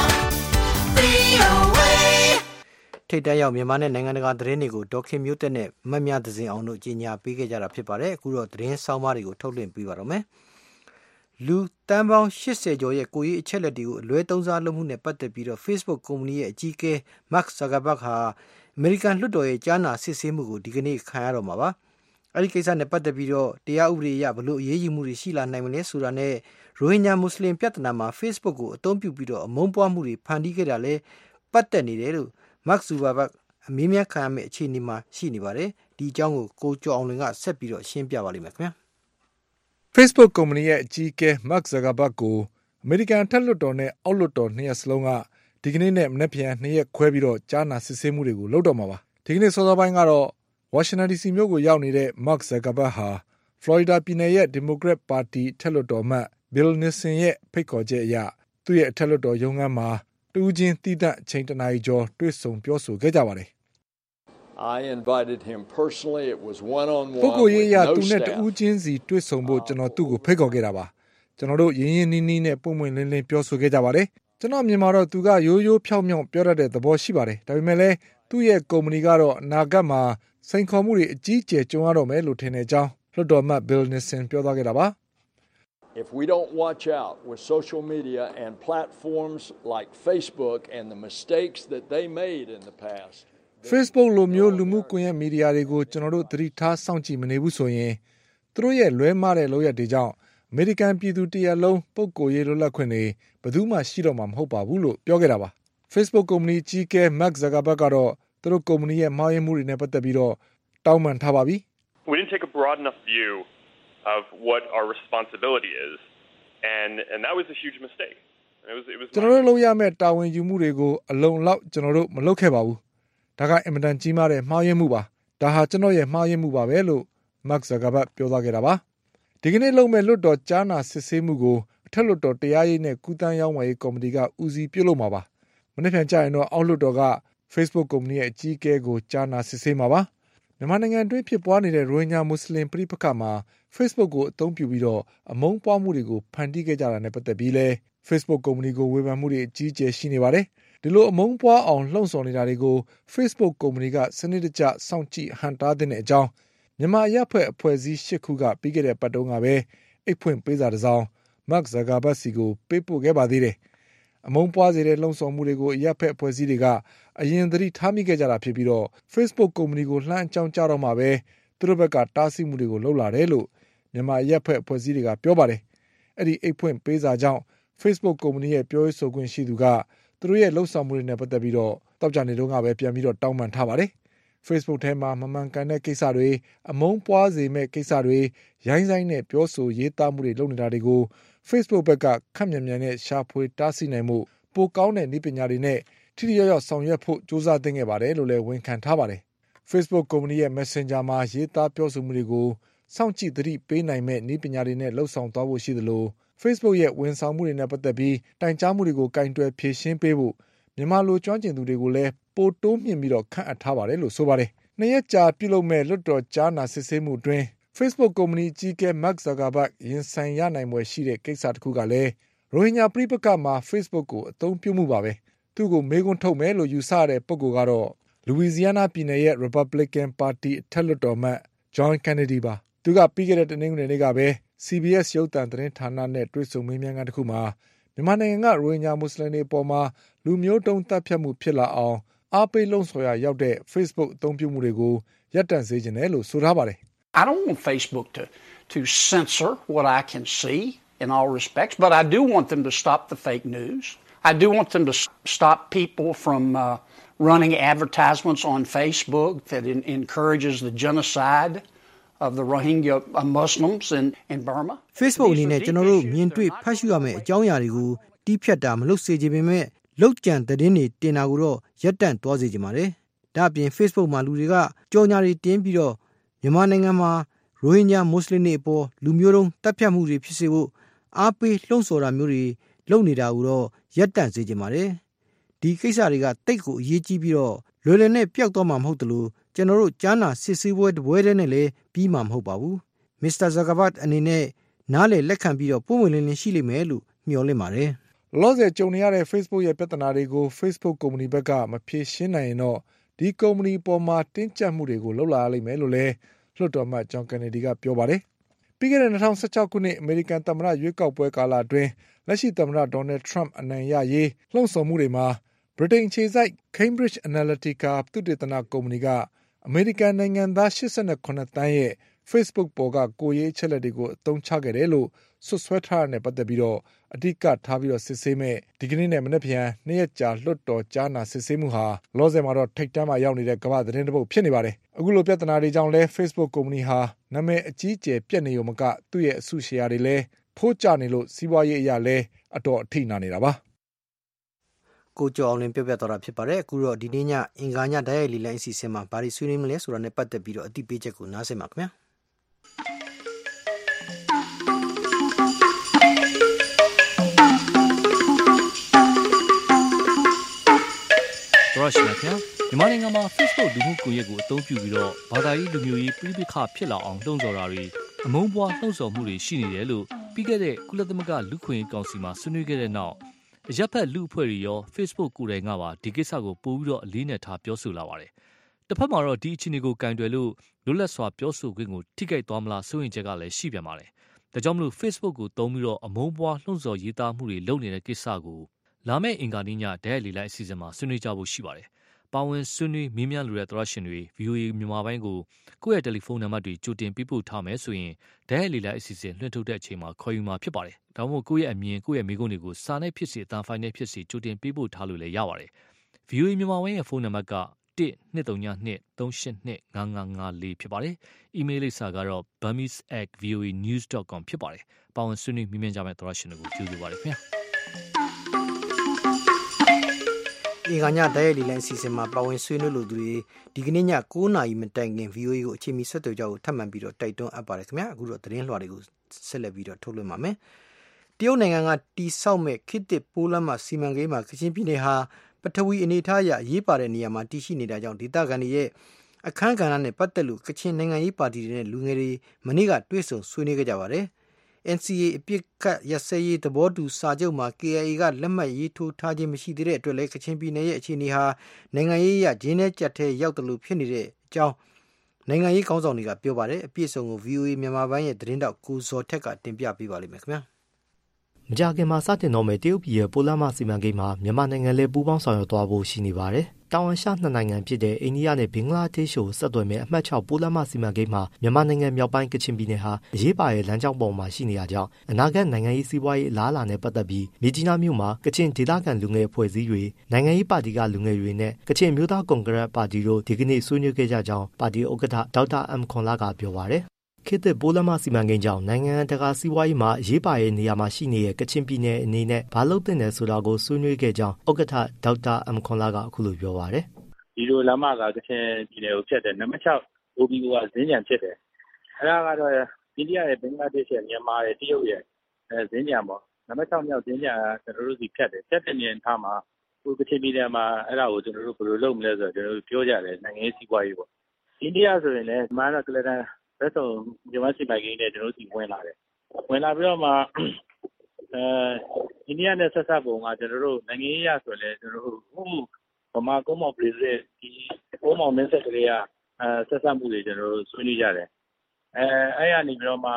V O A ထိတ်တန့်ရောက်မြန်မာနဲ့နိုင်ငံတကာသတင်းတွေကိုဒေါခင်မျိုးသက်နဲ့မမြသဇင်အောင်တို့ကြီးညာပေးခဲ့ကြတာဖြစ်ပါတယ်အခုတော့သတင်းဆောင်းပါးတွေကိုထုတ်လွှင့်ပေးပါတော့မယ်လူတန်းပေါင်းeightyကျော်ရဲ့ကိုရေးအချက်လက်တွေကိုအလွဲသုံးစားလုပ်မှုနဲ့ပတ်သက်ပြီးတော့ Facebook ကုမ္ပဏီရဲ့အကြီးအကဲ Mark Zuckerberg ဟာအမေရိကန်လွှတ်တော်ရဲ့ကြားနာစစ်ဆေးမှုကိုဒီကနေ့ခံရတော့မှာပါအဲဒီကိစ္စနဲ့ပတ်သက်ပြီးတော့တရားဥပဒေအရဘလို့အရေးယူမှုတွေရှိလာနိုင်မလဲဆိုတာနဲ့ရိုဟင်ဂျာမွတ်စလင်ပြဿနာမှာ Facebook ကိုအသုံးပြုပြီးတော့အမုန်းပွားမှုတွေဖန်တီးခဲ့တာလဲပတ်သက်နေတယ်လို့Mark Zuckerberg အမေးမြန်းခံရမယ့်အခြေအနေမှာရှိနေပါတယ်။ဒီအကြောင်းကိုကိုကျော်အောင်လွင်ကဆက်ပြီးတော့ရှင်းပြပါလိမ့်မယ်ခင်ဗျာ။ Facebook ကုမ္ပဏီရဲ့အကြီးအကဲ Mark Zuckerberg ကိုအမေရိကန်ထက်လွှတ်တော်နဲ့အောက်လွှတ်တော်နှစ်ရပ်စလုံးကဒီကနေ့နဲ့မနက်ဖြန်နှစ်ရက်ခွဲပြီးတော့ကြားနာစစ်ဆေးမှုတွေကိုလုပ်တော့မှာပါ။ဒီကနေ့စောစောပိုင်းကတော့ဝါရှင်တန်ဒီစီမြို့ကိုရောက်နေတဲ့ Mark Zuckerberg ဟာဖလော်ရီဒါပြည်နယ်ရဲ့ဒီမိုကရက်ပါတီထက်လွှတ်တော်အမတ် Bill Nelson ရဲ့ဖိတ်ခေါ်ချက်အရသူ့ရဲ့အထက်လွှတ်တော်ရုံးခန်းမှာတူးချင်းတီးတန့်အချိန်တနာရီကျော်တွေ့ဆုံပြောဆိုခဲ့ကြပါတယ်။ I invited him personally. It was one on one. ပုဂ္ဂိုလ်ရေးအရသူနဲ့တူးချင်းစီတွေ့ဆုံဖို့ကျွန်တော်သူ့ကိုဖိတ်ခေါ်ခဲ့တာပါ။ကျွန်တော်တို့ရင်းရင်းနှီးနှီးနဲ့ပုံမှန်လင်းလင်းပြောဆိုခဲ့ကြပါတယ်။ကျွန်တော်မြင်မှာတော့သူကရိုးရိုးဖြောင်းဖြောင်းပြောတတ်တဲ့သဘောရှိပါတယ်။ဒါပေမဲ့လည်းသူ့ရဲ့ကုမ္ပဏီကတော့အနာဂတ်မှာစိန်ခေါ်မှုတွေအကြီးအကျယ်ကြုံရတော့မယ်လို့ထင်တဲ့အကြောင်းလွှတ်တော်အမတ် Bill Nelson ပြောသွားခဲ့တာပါ။ If we don't watch out with social media and platforms like Facebook and the mistakes that they made in the past. Facebook လိုမျိုးလူမှုကွန်ရက်မီဒီယာတွေကိုကျွန်တော်တို့သတိထားစောင့်ကြည့်မနေဘူးဆိုရင်သူတို့ရဲ့လွဲမှားတဲ့လုပ်ရက်တွေကြောင့်အမေရိကန်ပြည်သူတရက်လုံးပုဂ္ဂိုလ်ရေးလွတ်လပ်ခွင့်တွေဘယ်သူမှရှိတော့မှာမဟုတ်ပါဘူးလို့ပြောခဲ့တာပါ။ Facebook ကုမ္ပဏီကြီးကဲ Mark Zuckerberg ကတော့သူတို့ကုမ္ပဏီရဲ့မှားယွင်းမှုတွေနဲ့ပတ်သက်ပြီးတော့တောင်းပန်ထားပါပြီ။ We didn't take a broad enough view of what our responsibility is and and that was a huge mistake. It was it was ကျွန်တော်တို့လုပ်ရမယ့်တာဝန်ယူမှုတွေကိုအလုံလောက်ကျွန်တော်တို့မလုပ်ခဲ့ပါဘူး။ဒါကအင်မတန်ကြီးမားတဲ့မှားယွင်းမှုပါ။ဒါဟာကျွန်တော်ရဲ့မှားယွင်းမှုပါပဲလို့ Mark Zuckerberg ပြောသွားခဲ့တာပါ။ဒီကနေ့လုပ်မဲ့လွှတ်တော်ကြားနာစစ်ဆေးမှုကိုအထက်လွှတ်တော်တရားရေးနဲ့ကုသန်းရောင်းဝယ်ရေးကော်မတီကဦးစီးပြုလုပ်မှာပါ။မနေ့ကကြာရင်တော့အောက်လွှတ်တော်က Facebook ကုမ္ပဏီရဲ့အကြီးအကဲကိုကြားနာစစ်ဆေးမှာပါ။မြန်မာနိုင်ငံအတွင်းဖြစ်ပွားနေတဲ့ရိုဟင်ဂျာမွတ်စလင်ပြည်ပခါမှာ Facebook ကိုအသုံးပြုပြီးတော့အမုန်းပွားမှုတွေကိုဖန်တီးခဲ့ကြတာနဲ့ပတ်သက်ပြီးလဲ Facebook ကုမ္ပဏီကိုဝေဖန်မှုတွေအကြီးအကျယ်ရှိနေပါတယ်။ဒီလိုအမုန်းပွားအောင်လှုံ့ဆော်နေတာတွေကို Facebook ကုမ္ပဏီကစနစ်တကျစောင့်ကြည့်ဟန့်တားတဲ့အကြောင်းမြန်မာရပ်ဖွဲ့အဖွဲ့အစည်း၈ခုကပြီးခဲ့တဲ့ပတ်တုန်းကပဲအိတ်ဖွင့်ပေးစာတစ်စောင် Mark Zuckerberg စီကိုပေးပို့ခဲ့ပါသေးတယ်။အမုန်းပွားစေတဲ့လှုံ့ဆော်မှုတွေကိုရပ်ဖွဲ့အဖွဲ့အစည်းတွေကအရင်သတိထားမိခဲ့ကြတာဖြစ်ပြီးတော့ Facebook ကုမ္ပဏီကိုလှမ်းအကြောင်းကြားတော့မှပဲသူတို့ဘက်ကတားဆီးမှုတွေကိုလုပ်လာတယ်လို့မြန်မာရပ်ဖွဲ့အဖွဲ့အစည်းတွေကပြောပါတယ်။အဲ့ဒီအိတ်ဖွင့်ပေးစာကြောင့် Facebook ကုမ္ပဏီရဲ့ပြောရေးဆိုခွင့်ရှိသူကသူတို့ရဲ့လှုပ်ဆောင်မှုတွေနဲ့ပတ်သက်ပြီးတော့တောက်ကြနေတော့ကပဲပြန်ပြီးတော့တောင်းပန်ထားပါတယ်။ Facebook ထဲမှာမမှန်ကန်တဲ့ကိစ္စတွေအမုန်းပွားစေမဲ့ကိစ္စတွေရိုင်းဆိုင်နဲ့ပြောဆိုရေးသားမှုတွေလုပ်နေတာတွေကို Facebook ဘက်ကခက်မြန်မြန်နဲ့ရှာဖွေတားဆီးနိုင်မှုပိုကောင်းတဲ့နည်းပညာတွေနဲ့ထိထိရောက်ရောက်ဆောင်ရွက်ဖို့ကြိုးစားသင့်ခဲ့ပါတယ်လို့လည်းဝန်ခံထားပါတယ်။ Facebook ကုမ္ပဏီရဲ့ Messenger မှာရေးသားပြောဆိုမှုတွေကိုစောင့်ကြည့်သတိပေးနိုင်မဲ့နည်းပညာတွေနဲ့လှုပ်ဆောင်သွားဖို့ရှိသလို Facebook ရဲ့ဝန်ဆောင်မှုတွေနဲ့ပတ်သက်ပြီးတိုင်ကြားမှုတွေကိုကင်တွယ်ဖြေရှင်းပေးဖို့မြန်မာလိုကျွမ်းကျင်သူတွေကိုလည်းပိုတိုးမြင့်ပြီးတော့ခန့်အပ်ထားပါတယ်လို့ဆိုပါတယ်။နှစ်ရက်ကြာပြုလုပ်မဲ့လွှတ်တော်ကြားနာစစ်ဆေးမှုအတွင်း Facebook ကုမ္ပဏီကြီးကဲ Mark Zuckerberg ရင်ဆိုင်ရနိုင်ွယ်ရှိတဲ့ကိစ္စတစ်ခုကလည်းရိုဟင်ဂျာပြည်ပခါမှာ Facebook ကိုအသုံးပြုမှုပါပဲ။သူ့ကိုမေးခွန်းထုတ်မယ်လို့ယူဆရတဲ့ပုဂ္ဂိုလ်ကတော့ Louisiana ပြည်နယ်ရဲ့ Republican ပါတီအထက်လွှတ်တော်အမတ် John Kennedy ပါ။သူကပြီးခဲ့တဲ့တနင်္ဂနွေနေ့ကပဲ C B S ရုပ်သံသတင်းဌာနနဲ့တွေ့ဆုံမေးမြန်းခန်းတစ်ခုမှာမြန်မာနိုင်ငံကရိုဟင်ဂျာမွတ်စလင်တွေအပေါ်မှာလူမျိုးတုံးတပ်ဖြတ်မှုဖြစ်လာအောင်အားပေးလှုံ့ဆော်ရရောက်တဲ့ Facebook အသုံးပြုမှုတွေကိုရပ်တန့်စေချင်တယ်လို့ဆိုထားပါတယ် I don't want Facebook to to censor what I can see in all respects, but I do want them to stop the fake news. I do want them to stop people from uh, running advertisements on Facebook that in, encourages the genocide of the Rohingya Muslims in, in Burma. Facebook အနေနဲ့ကျွန်တော်တို့မြင်တွေ့ဖတ်ရှုရမယ့်အကြောင်းအရာတွေကိုတီးဖြတ်တာမလုပ်စေချင်ပေမဲ့လောက်ကျန်သတင်းတွေတင်တာကိုတော့ရပ်တန့်သွားစေချင်ပါတယ်။ဒါ့အပြင် Facebook မှာလူတွေကကြော်ညာတွေတင်းပြီးတော့မြန်မာနိုင်ငံမှာရိုဟင်ဂျာမွတ်စလင်တွေအပေါ်လူမျိုးတုံးတပ်ဖြတ်မှုတွေဖြစ်စေဖို့အားပေးလှုံ့ဆော်တာမျိုးတွေလုပ်နေတာကိုတော့ရပ်တန့်စေချင်ပါတယ်။ဒီကိစ္စတွေကတိတ်ကိုအရေးကြီးပြီးတော့လွယ်လွယ်နဲ့ပျောက်သွားမှာမဟုတ်တလို့ကျွန်တော်တို့ကြားနာစစ်ဆေးပွဲတစ်ပွဲတည်းနဲ့လည်းပြီးမှာမဟုတ်ပါဘူး။ Mister Zuckerberg အနေနဲ့နားလေလက်ခံပြီးတော့ပုံဝင်လင်းလင်းရှိလိမ့်မယ်လို့မျှော်လင့်ပါတယ်။လောဆယ်ကြုံနေရတဲ့ Facebook ရဲ့ပြဿနာတွေကို Facebook ကုမ္ပဏီဘက်ကမဖြေရှင်းနိုင်ရင်တော့ဒီကုမ္ပဏီပေါ်မှာတင်းကျပ်မှုတွေကိုလှုပ်လာရလိမ့်မယ်လို့လည်းလွှတ်တော်မှဂျွန်ကင်နဒီကပြောပါတယ်။ပြီးခဲ့တဲ့၂၀၁၆ခုနှစ်အမေရိကန်သမ္မတရွေးကောက်ပွဲကာလအတွင်းလက်ရှိသမ္မတဒေါ်နယ်ထရန့်အနိုင်ရရေးလှုံ့ဆော်မှုတွေမှာဗြိတိန်အခြေစိုက် Cambridge Analytica သုတေသနကုမ္ပဏီကအမေရိကန်နိုင်ငံသား၈၇သန်းရဲ့ Facebook ပေါ်ကကိုယ်ရေးအချက်အလက်တွေကိုအသုံးချခဲ့တယ်လို့ဆွဆွဲထားတဲ့ပတ်သက်ပြီးတော့အဓိကထားပြီးတော့စစ်ဆေးမဲ့ဒီကနေ့နဲ့မနေ့ပြန်နှစ်ရက်ကြာလွှတ်တော်ကြားနာစစ်ဆေးမှုဟာလောဆယ်မှာတော့ထိပ်တန်းမှာရောက်နေတဲ့ကမ္ဘာသတင်းတစ်ပုဒ်ဖြစ်နေပါတယ်။အခုလိုပြဿနာတွေကြောင့်လဲ Facebook ကုမ္ပဏီဟာနာမည်အကြီးအကျယ်ပြက်နေုံမကသူ့ရဲ့အစုရှယ်ယာတွေလည်းဖိုးကျနေလို့စီးပွားရေးအရာလဲအတော်အထိနာနေတာပါ။ကိုကျော်အောင်လင်းပြောပြတော့တာဖြစ်ပါတယ်အခုတော့ဒီနေ့ညအင်္ဂါညဓာတ်ရိုက်လီလိုင်းအစီအစဉ်မှာဘာတွေဆွေးနွေးမလဲဆိုတာနဲ့ပတ်သက်ပြီးတော့အသိပေးချက်ကိုနားဆင်ပါခင်ဗျာတော်ရှိမြတ်မြန်မာနိုင်ငံမှာ Facebook လူမှုကွန်ရက်ကိုအသုံးပြုပြီးတော့ဘာသာရေးလူမျိုးရေးပြည်ပခဖြစ်လာအောင်လှုံ့ဆော်တာတွေအမုန်းပွားလှုံ့ဆော်မှုတွေရှိနေတယ်လို့ပြီးခဲ့တဲ့ကုလသမဂ္ဂလူခွင့်ရေးကောင်စီမှာဆွေးနွေးခဲ့တဲ့နောက်အရပ်ဖက်လူအဖွဲ့တွေရော Facebook ကိုယ်တိုင်ကပါဒီကိစ္စကိုပို့ပြီးတော့အလေးနဲ့ထားပြောဆိုလာပါတယ်။တစ်ဖက်မှာတော့ဒီအခြေအနေကိုကင်တွယ်လို့လွတ်လပ်စွာပြောဆိုခွင့်ကိုထိခိုက်သွားမလားစိုးရိမ်ချက်ကလည်းရှိပြန်ပါတယ်။ဒါကြောင့်မလို့ Facebook ကိုသုံးပြီးတော့အမုန်းပွားလှုံ့ဆော်ရေးသားမှုတွေလုပ်နေတဲ့ကိစ္စကိုလာမယ့်အင်္ဂါနေ့ညဓာတ်ရိုက်လီလိုက်အစီအစဉ်မှာဆွေးနွေးကြဖို့ရှိပါတယ်။ပါဝင်ဆွေးနွေးမေးမြန်းလိုတဲ့သရရှင်တွေ ဗီအိုအေ မြန်မာပိုင်းကိုကိုယ့်ရဲ့တယ်လီဖုန်းနံပါတ်တွေကြိုတင်ပေးပို့ထားမယ်ဆိုရင်ဓာတ်ရိုက်လီလိုက်အစီအစဉ်လွှင့်ထုတ်တဲ့အချိန်မှာခေါ်ယူမှာဖြစ်ပါတယ်။ဒါမှမဟုတ်ကိုယ့်ရဲ့အမြင်ကိုယ့်ရဲ့မိကုန်းတွေကိုစာနဲ့ဖြစ်စေအသံဖိုင်နဲ့ဖြစ်စေကြိုတင်ပေးပို့ထားလို့လည်းရပါတယ်။ ဗီအိုအေ မြန်မာပိုင်းရဲ့ဖုန်းနံပါတ်ကတစ်နှစ်သုံးညနှစ်သုံးရှစ်နှစ်ငါးငါးငါးလေးဖြစ်ပါတယ်။ အီးမေးလ်လိပ်စာကတော့ burmese at v o a news dot com ဖြစ်ပါတယ်။ပါဝင်ဆွေးနွေးမေးမြန်းကြမယ့်သရရှင်တွေကိုကျေးဇူးပါတယ်ခင်ဗျာ။ဒီကညဓာတ်ရိုက်လီလိုင်းအစီအစဉ်မှာပါဝင်ဆွေးနွေးလို့သူတွေဒီကနေ့ည၉နာရီမတိုင်ခင် ဗီအိုအေ ကိုအချိန်မီဆက်သွယ်ကြဖို့ထပ်မံပြီးတော့တိုက်တွန်းအပ်ပါတယ်ခင်ဗျာအခုတော့သတင်းလွှာတွေကိုဆက်လက်ပြီးတော့ထုတ်လွှင့်ပါမယ်တရုတ်နိုင်ငံကတီဆောက်မဲ့ခေတ်သစ်ပိုးလမ်းမစီမံကိန်းမှာကချင်ပြည်နယ်ဟာပထဝီအနေထားအရအရေးပါတဲ့နေရာမှာတည်ရှိနေတာကြောင့်ဒေသခံတွေရဲ့အခမ်းကဏ္ဍနဲ့ပတ်သက်လို့ကချင်နိုင်ငံရေးပါတီတွေနဲ့လူငယ်တွေမနေ့ကတွေ့ဆုံဆွေးနွေးခဲ့ကြပါတယ်N C A အပြစ်ခတ်ရစရေးသဘောတူစာချုပ်မှာ K I A ကလက်မှတ်ရေးထိုးထားခြင်းမရှိသေးတဲ့အတွက်လည်းကချင်ပြည်နယ်ရဲ့အခြေအနေဟာနိုင်ငံရေးရဂျင်းနဲ့ကြက်ထဲရောက်တယ်လို့ဖြစ်နေတဲ့အကြောင်းနိုင်ငံရေးခေါင်းဆောင်တွေကပြောပါတယ်အပြည့်အစုံကို V O A မြန်မာပိုင်းရဲ့သတင်းတောက်ကိုဇော်ထက်ကတင်ပြပေးပါလိမ့်မယ်ခင်ဗျာမကြာခင်မှာစတင်တော့မယ့်တရုတ်ပြည်ရဲ့ပိုလန်မစီမံကိန်းမှာမြန်မာနိုင်ငံလည်းပူးပေါင်းဆောင်ရွက်သွားဖို့ရှိနေပါတယ်။တောင်အာရှနှစ်နိုင်ငံဖြစ်တဲ့အိန္ဒိယနဲ့ဘင်္ဂလားဒေ့ရှ်ကိုဆက်သွယ်မဲ့အမှတ်၆ပိုလန်မစီမံကိန်းမှာမြန်မာနိုင်ငံမြောက်ပိုင်းကချင်ပြည်နယ်ဟာအရေးပါတဲ့လမ်းကြောင်းပေါ်မှာရှိနေရကြောင်းအနာဂတ်နိုင်ငံရေးစီးပွားရေးအလားအလာနဲ့ပတ်သက်ပြီးမြကြီးနားမြို့မှာကချင်ဒေသခံလူငယ်အဖွဲ့အစည်းတွေနိုင်ငံရေးပါတီကလူငယ်တွေနဲ့ကချင်မျိုးသားကွန်ဂရက်ပါတီတို့ဒီကနေ့ဆွေးနွေးခဲ့ကြကြောင်းပါတီဥက္ကဋ္ဌဒေါက်တာအမ်ခွန်လာကပြောပါတယ်ခေတ်သစ်ပိုးလမ်းမစီမံကိန်းကြောင့်နိုင်ငံတကာစီးပွားရေးမှာအရေးပါတဲ့နေရာမှာရှိနေတဲ့ကချင်ပြည်နယ်အနေနဲ့ဘာလို့တင်တယ်ဆိုတာကိုဆွေးနွေးခဲ့ကြောင်းဥက္ကဋ္ဌဒေါက်တာအမ်ခွန်လာကအခုလိုပြောပါတယ်ဒီလိုလမ်းမကကချင်ပြည်နယ်ကိုဖြတ်တယ်နံပါတ်၆ O B O ကဈင်းကြံဖြစ်တယ်အဲ့ဒါကတော့အိန္ဒိယရဲ့ဘင်္ဂလားဒေ့ရှ်ရဲ့မြန်မာရဲ့တရုတ်ရဲ့အဲဈင်းကြံပေါ့နံပါတ်၆မြောက်ဈင်းကြံကကျွန်တော်တို့စီဖြတ်တယ်ဖြတ်တဲ့နေရာထားမှာဟိုကချင်ပြည်နယ်မှာအဲ့ဒါကိုကျွန်တော်တို့ဘယ်လိုလုပ်မလဲဆိုတော့ကျွန်တော်တို့ပြောကြတယ်နိုင်ငံရေးစီးပွားရေးပေါ့အိန္ဒိယဆိုရင်လည်းမာနကလဒန်လက်ဆောင်မြန်မာစီမံကိန်းနဲ့ကျွန်တော်တို့စီဝင်လာတယ်ဝင်လာပြီးတော့မှအဲအိန္ဒိယနဲ့ဆက်ဆက်ပုံကကျွန်တော်တို့နိုင်ငံရေးရဆိုလည်းကျွန်တော်တို့ဟိုဗမာကုန်းမောင်ပြည်ရဲ့ဒီကုန်းမောင်မင်းဆက်ကလေးကအဲဆက်ဆက်မှုတွေကျွန်တော်တို့ဆွေးနွေးကြတယ်အဲအဲ့ရနေပြီးတော့မှ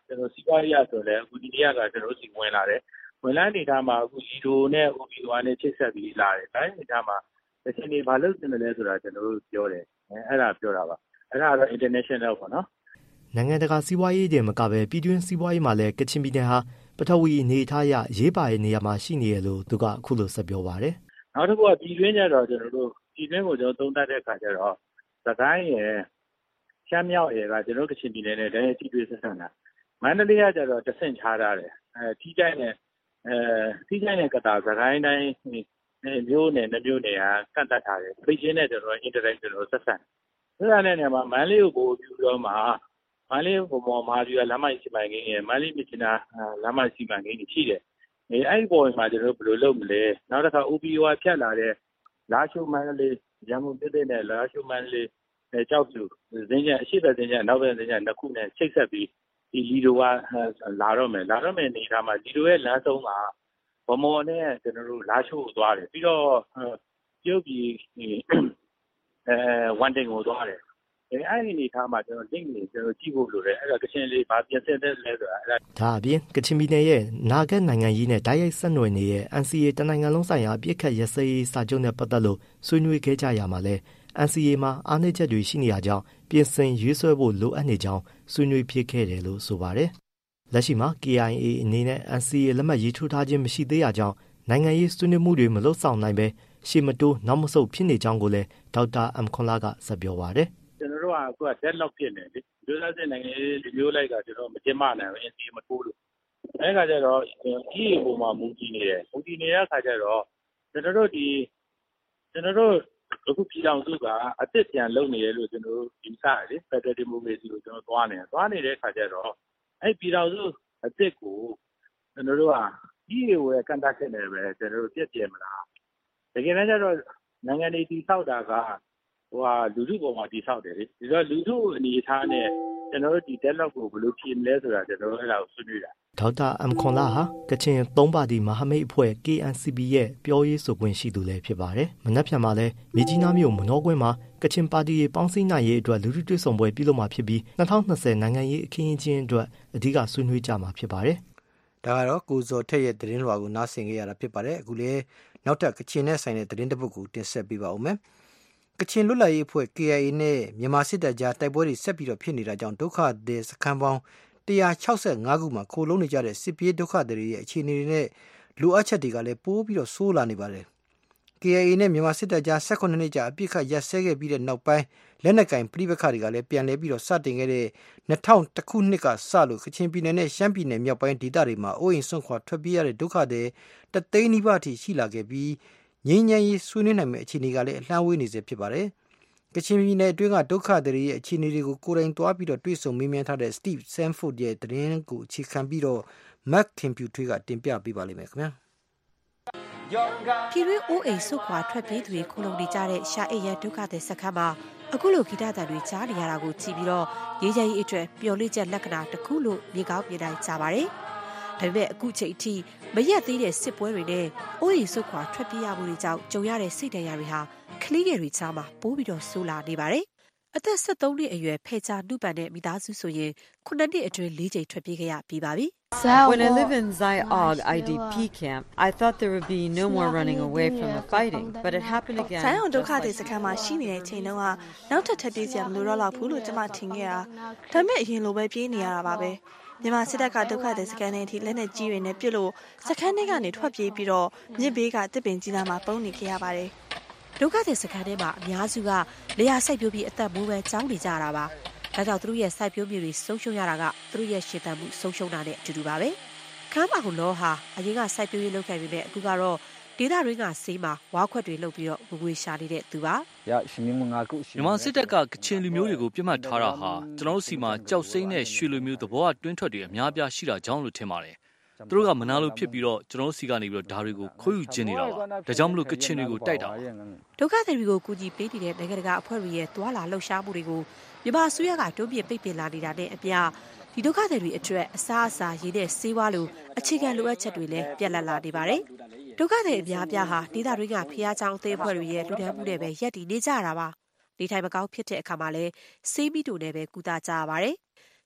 ကျွန်တော်စီးပွားရေးအဆိုလည်းအခုဒီနေ့ကကျွန်တော်စီဝင်လာတယ်ဝင်လာနေတာမှာအခုလီဒိုနဲ့ O B ဝါနဲ့ချိတ်ဆက်ပြီးလာတယ်ဒါနေတာမှာတချင်တွေဘာလို့တင်တယ်လဲဆိုတာကျွန်တော်တို့ပြောတယ်အဲ့ဒါပြောတာပါအဲ့ဒါတော့ international ပေါ့နော်နိုင်ငံတကာစီးပွားရေးတွေမကပဲပြည်တွင်းစီးပွားရေးမှာလည်းကချင်ပြည်နယ်ဟာပထဝီအနေထားအရရေးပါတဲ့နေရာမှာရှိနေရလို့သူကအခုလိုဆက်ပြောပါတယ်နောက်တစ်ခုကပြည်တွင်းကျတော့ကျွန်တော်တို့ပြည်တွင်းကိုကျွန်တော်သုံးသပ်တဲ့အခါကျတော့စကိုင်းရယ်ရှမ်းမြောက်ရယ်ကကျွန်တော်ကချင်ပြည်နယ်နဲ့တည်းထိတွေ့ဆက်ဆံတာမန္တလေးကကျတော့တဆင့်ချားထားတယ်အဲထိကြိုက်နဲ့အဲထိကြိုက်နဲ့ကတာစကိုင်းတိုင်းမျိုးနယ်နှမျိုးနယ်ကကန့်တတ်ထားတယ်ပြည်ချင်းနဲ့ကျွန်တော် interact ကျွန်တော်ဆက်ဆံအဲ့ဒါနဲ့နေမှာမန္တလေးကိုပို့ပြီးတော့မှာမန္တလေးကိုပေါ်မှာဒီကလမ်းမကြီးစီမံကိန်းရယ်မန္တလေးမြစ်ချနာလမ်းမကြီးစီမံကိန်းကြီးရှိတယ်အဲအဲ့ဒီပေါ်မှာကျွန်တော်ဘယ်လိုလုပ်မလဲနောက်တစ်ခါ O B ဝါဖြတ်လာတဲ့လာရှိုးမန္တလေးရန်ကုန်ပြည်တဲ့နဲ့လာရှိုးမန္တလေးအဲကြောက်စုဇင်းကျအရှိတ်ဇင်းကျနောက်ဘက်ဇင်းကျနှစ်ခုနဲ့ချိတ်ဆက်ပြီးဒီလီဒိုကလာတော့မယ်လာတော့မယ်နေထားမှာလီဒိုရဲ့လမ်းဆုံးကဗမော်နဲ့ကျွန်တော်တို့လာရှိုးကိုသွားတယ်ပြီးတော့ပြုတ်ပြီးအဲဝန်တင်ကိုသွားတယ်အဲအဲ့ဒီနေထားမှာကျွန်တော် link နေကျွန်တော်ကြည့်ဖို့လိုတယ်အဲ့ဒါကချင်လေးဘာပြင်ဆင်တဲ့လဲဆိုတာအဲ့ဒါဒါအပြင်ကချင်ပြည်နယ်ရဲ့နာဂတ်နိုင်ငံကြီးနဲ့တိုက်ရိုက်ဆက်နွယ်နေတဲ့ N C A တနိုင်ငံလုံးဆိုင်ရာအပြစ်ခတ်ရစရေးစာချုပ်နဲ့ပတ်သက်လို့ဆွေးနွေးခဲ့ကြရမှာလဲ N C A မှာအားနည်းချက်တွေရှိနေရကြောင်းပြင်ဆင်ရွေးဆွဲဖို့လိုအပ်နေကြောင်းဆွေးနွေးဖြစ်ခဲ့တယ်လို့ဆိုပါတယ်လက်ရှိမှာ K I A အနေနဲ့ N C A လက်မှတ်ရေးထိုးထားခြင်းမရှိသေးရကြောင်းနိုင်ငံရေးဆွေးနွေးမှုတွေမလုပ်ဆောင်နိုင်ပဲရှေ့မတိုးနောက်မဆုတ်ဖြစ်နေကြောင်းကိုလည်းဒေါက်တာအမ်ခွန်လာကဆက်ပြောပါတယ်ကျွန်တော်တို့ကအခုက deadlock ဖြစ်နေတယ်လူသားစစ်နိုင်ငံရေးလူမျိုးလိုက်ကကျွန်တော်မကျင်းပနိုင်ဘူး N C A မထိုးလို့အဲ့ခါကျတော့ E A ပုံမှာမူတည်နေတယ်မူတည်နေတဲ့ခါကျတော့ကျွန်တော်တို့ဒီကျွန်တော်တို့အခုပြည်အောင်စုကအစ်စ်ပြန်လုပ်နေရလို့ကျွန်တော်တို့ဒီစားတယ် Federal Democracy ကိုကျွန်တော်သွားနေတယ်သွားနေတဲ့ခါကျတော့အဲ့ပြည်အောင်စုအစ်စ်ကိုကျွန်တော်တို့က E A ကိုရဲ့ကန်တာခဲ့နေပဲကျွန်တော်တို့ပြည့်ပြည့်မလားတကယ်တမ်းကျတော့နိုင်ငံတွေတည်ဆောက်တာကဟိုဟာလူထုပေါ်မှာတည်ဆောက်တယ်လေဒီတော့လူထုအနေထားနဲ့ကျွန်တော်တို့ဒီ deadlock ကိုဘယ်လိုဖြေမလဲဆိုတာကျွန်တော်တို့အဲ့ဒါကိုဆွေးနွေးတာဒေါက်တာအမ်ခွန်လာဟာကချင်သုံးပါတီမဟာမိတ်အဖွဲ့ K N C B ရဲ့ပြောရေးဆိုခွင့်ရှိသူလည်းဖြစ်ပါတယ်မနက်ဖြန်မှာလည်းမြေကြီးနားမြို့မနောကွင်းမှာကချင်ပါတီရဲ့ပေါင်းစည်းနိုင်ရေးအတွက်လူထုတွေ့ဆုံပွဲပြုလုပ်မှာဖြစ်ပြီး၂၀၂၀နိုင်ငံရေးအခင်းအကျင်းအတွက်အဓိကဆွေးနွေးကြမှာဖြစ်ပါတယ်ဒါကတော့ကိုဇော်ထက်ရဲ့သတင်းလွှာကိုနားဆင်ကြရတာဖြစ်ပါတယ်အခုလည်းနောက်ထပ်ကချင်နဲ့ဆိုင်တဲ့သတင်းတစ်ပုဒ်ကိုတင်ဆက်ပေးပါဦးမယ်ကချင်လွတ်လပ်ရေးအဖွဲ့ K I A နဲ့မြန်မာစစ်တပ်ကြားတိုက်ပွဲတွေဆက်ပြီးတော့ဖြစ်နေတာကြောင့်ဒုက္ခသည်စခန်းပေါင်း၁၆၅ခုမှာခိုလုံးနေကြတဲ့စစ်ပြေးဒုက္ခသည်တွေရဲ့အခြေအနေတွေနဲ့လိုအပ်ချက်တွေကလည်းပိုးပြီးတော့ဆိုးလာနေပါတယ်။ K I A နဲ့မြန်မာစစ်တပ်ကြား၁၈နှစ်ကြာအပြစ်ခတ်ရပ်စဲခဲ့ပြီးတဲ့နောက်ပိုင်းလက်နက်ကင်ပြည်ပခါတွေကလည်းပြန်လည်ပြီးတော့စတင်ခဲ့တဲ့၂၀၀၁ခုနှစ်ကစလို့ကချင်ပြည်နယ်နဲ့ရှမ်းပြည်နယ်မြောက်ပိုင်းဒေသတွေမှာအိုးအိမ်ဆွန့်ခွာထွက်ပြေးရတဲ့ဒုက္ခသည်တသိန်းနီးပါးထိရှိလာခဲ့ပြီးငြိမ်းချမ်းရေးဆွေးနွေးနိုင်မယ့်အခြေအနေကလည်းအလှမ်းဝေးနေစေဖြစ်ပါတယ်။ကချင်ပြည်နယ်အတွင်းကဒုက္ခသည်တွေရဲ့အခြေအနေတွေကိုကိုယ်တိုင်သွားပြီးတော့တွေ့ဆုံမေးမြန်းထားတဲ့ Steve Sanford ရဲ့သတင်းကိုအခြေခံပြီးတော့ Mark Computer ကတင်ပြပေးပါလိမ့်မယ်ခင်ဗျာ။ပြည်တွင်းအိုးအိမ်ဆွတ်ခွာထွက်ပြေးသူတွေခိုလုံနေကြတဲ့ရှာအိတ်ရဒုက္ခသည်စခန်းမှာအခုလိုဂီတတန်တွေကြားနေရတာကိုကြည့်ပြီးတော့ရေးချရေးအတွက်ပျော်လေးချက်လက္ခဏာတစ်ခုလို့မြေကောင်းမြေတိုင်းကြပါတယ်။ဒါပေမဲ့အခုချိန်အထိမရက်သေးတဲ့စစ်ပွဲတွေနဲ့အိုးအိမ်ဆွတ်ခွာထွက်ပြေးရမှုတွေကြောင့်ကြုံရတဲ့စိတ်တရားတွေဟာကလေးငယ်တွေကြားမှာပိုးပြီးတော့ဆိုးလာနေပါတယ်။အသက်၁၃နှစ်အရွယ်ဖေချာနှုပန်တဲ့မိသားစုဆိုရင်ခုနှစ်နှစ်အတွင်း၄ချိန်ထွက်ပြေးခဲ့ရပြီးပါပြီ။ When I live in Zai Og I D P camp, I thought there would be no more running away from the fighting, but it happened again. ဆိုင်အောင်ဒုက္ခသည်စခန်းမှာရှိနေတဲ့ချိန်တုန်းကနောက်ထပ်ထပ်ပြေးစရာမလိုတော့လောက်ဘူးလို့ကျွန်မထင်ခဲ့တာ။ဒါပေမဲ့အရင်လိုပဲပြေးနေရတာပါပဲ။မြန်မာစစ်တပ်ကဒုက္ခသည်စခန်းထဲအထိလက်နက်ကြီးတွေနဲ့ပစ်လို့စခန်းထဲကနေထွက်ပြေးပြီးတော့မြစ်ဘေးကတစ်ပင်ကြီးနားမှာပုန်းနေခဲ့ရပါတယ်။ဒုက္ခသည်စခန်းထဲမှာအများစုကလေယာစိုက်ပျိုးပြီးအသက်မွေးဝဲကျောင်းနေကြတာပါ။ဒါကြောင့်သူတို့ရဲ့စိုက်ပျိုးမြေတွေဆုံးရှုံးရတာကသူတို့ရဲ့ရှင်သန်မှုဆုံးရှုံးတာနဲ့အတူတူပါပဲ။ခမ်းမဟိုလောဟာအရင်ကစိုက်ပျိုးရေးလုပ်ခဲ့ပြီးမြဲအခုကတော့ဒေသရင်းကဆေးမှာဝါခွက်တွေလုပ်ပြီးတော့ငွေရှာနေတဲ့သူပါမြန်မာစစ်တပ်ကကချင်လူမျိုးတွေကိုပြစ်မှတ်ထားတာဟာကျွန်တော်တို့စီမှာကြောက်စိမ့်နဲ့ရွှေလူမျိုးသဘောအတွင်းထွက်တွေအများပြားရှိတာကြောင့်လို့ထင်ပါတယ်သူတို့ကမနာလို့ဖြစ်ပြီးတော့ကျွန်တော်တို့စီကနေပြီးတော့ဓာတွေကိုခိုးယူခြင်းနေတာပါဒါကြောင့်မလို့ကချင်တွေကိုတိုက်တာပါဒုက္ခသည်တွေကိုကူညီပေးနေတဲ့နိုင်ငံတကာအဖွဲ့တွေရဲ့တွာလာလှုပ်ရှားမှုတွေကိုမြန်မာအစိုးရကတိုးပြပိတ်ပင်လာနေတာနဲ့အပြဒီဒုက္ခသည်တွေအတွက်အစားအစာရည်တဲ့ဆေးဝါးလိုအခြေခံလိုအပ်ချက်တွေလည်းပြက်လက်လာနေပါတယ်ဒုက္ခသည်အများပြားဟာဒေသတွင်းကဖျားချောင်းအသေးအဖွဲ့တွေရဲ့လူဒန်းမှုတွေပဲရက်တည်နေကြတာပါနေထိုင်မကောင်းဖြစ်တဲ့အခါမှာလည်းဆေးမီတိုနဲ့ပဲကုသကြရပါတယ်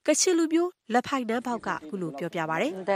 ကချင်လူမျိုးလက်ဖိုက်နန်းပေါက်ကအခုလိုပြောပြပါတယ်။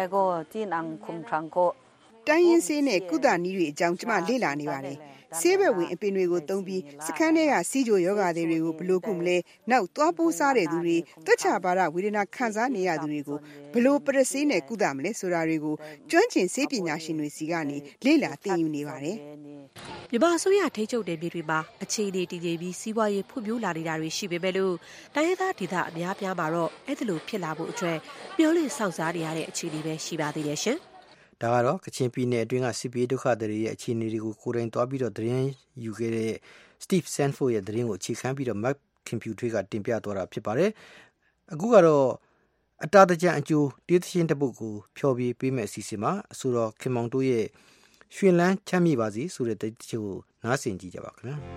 တိုင်းရင်းဆေးနဲ့ကုသနည်းတွေအကြောင်းကျမလေ့လာနေပါတယ်။ဆေးဘက်ဝင်အပင်တွေကိုသုံးပြီးစခန်းထဲကစီးကြိုယောဂါတွေကိုဘယ်လိုကုမလဲ။နောက်သွားပိုးစားတဲ့သူတွေတွက်ချပါဒဝေဒနာခံစားနေရသူတွေကိုဘယ်လိုပရဆေးနဲ့ကုသမလဲဆိုတာတွေကိုကျွမ်းကျင်ဆေးပညာရှင်တွေစီကနေလေ့လာသင်ယူနေပါတယ်။မြန်မာအစိုးရထိန်းချုပ်တဲ့ပြည်တွေမှာအခြေအနေတည်ငြိမ်ပြီးစီးပွားရေးဖွံ့ဖြိုးလာနေတာတွေရှိပေမဲ့လို့တိုင်းရင်းသားဒေသအများပြားမှာတော့အဲ့ဒါလိုဖြစ်လာဖို့အတွက်မျှော်လင့်စောင့်စားနေရတဲ့အခြေအနေပဲရှိပါသေးတယ်ရှင်။ဒါကတော့ကချင်ပြည်နယ်အတွင်းကစစ်ပြေးဒုက္ခသည်ရဲ့အခြေအနေတွေကိုကိုယ်တိုင်သွားပြီးတော့သတင်းယူခဲ့တဲ့ Steve Sanford ရဲ့သတင်းကိုအခြေခံပြီးတော့ Mark Computer ကတင်ပြသွားတာဖြစ်ပါတယ်။အခုကတော့အတာတကြံအကျိုးတေးသချင်းတစ်ပုဒ်ကိုဖျော်ပြပေးမယ့်အစီအစဉ်မှာအဆိုတော်ခင်မောင်တို့ရဲ့ရွှင်လန်းချမ်းမြေပါစီဆိုတဲ့တေးသချင်းကိုနားဆင်ကြည့်ကြပါခင်ဗျာ။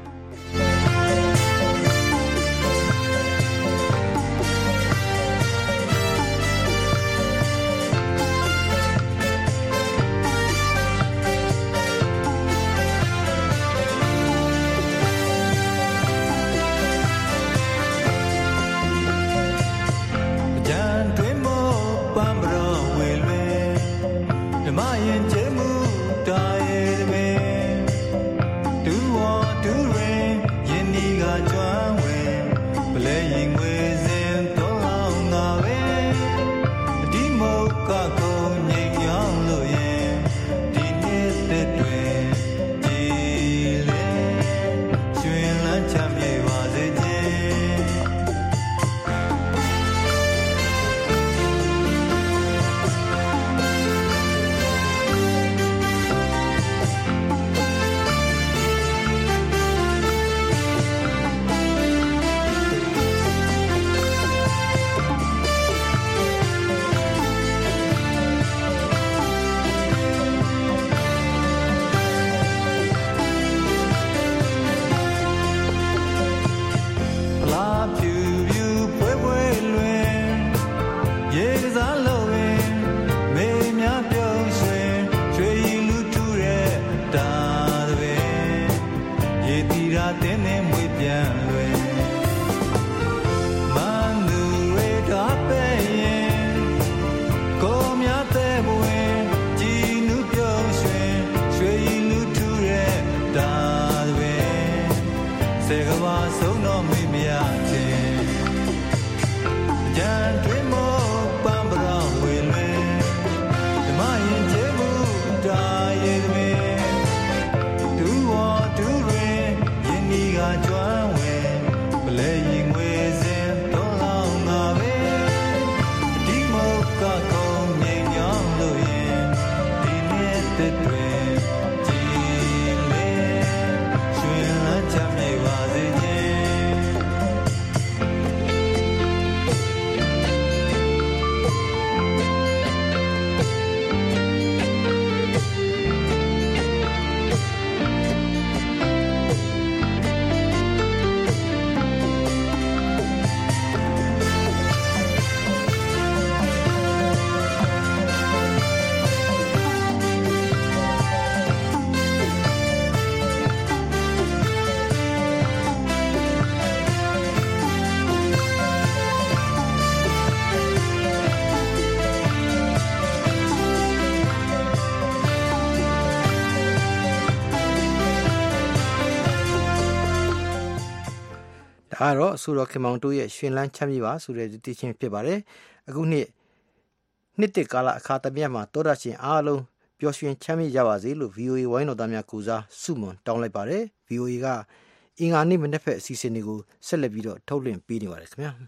အားတော့အဆိုတော်ခင်မောင်တို့ရဲ့ရှင်လန်းချမ်းမြေပါဆိုတဲ့တည်ချင်းဖြစ်ပါတယ်အခုနှစ်နှစ်တစ်ကာလအခါသမယမှာတောဒရှင်အားလုံးပျော်ရွှင်ချမ်းမြေကြပါစေလို့ ဗီအိုအေ ဝိုင်းတော်သားများကူစားဆုမွန်တောင်းလိုက်ပါတယ် ဗီအိုအေ ကအင်္ဂါနေ့မနေ့ဖက်အစီအစဉ်တွေကိုဆက်လက်ပြီးတော့ထုတ်လွှင့်ပေးနေပါတယ်ခင်ဗျာ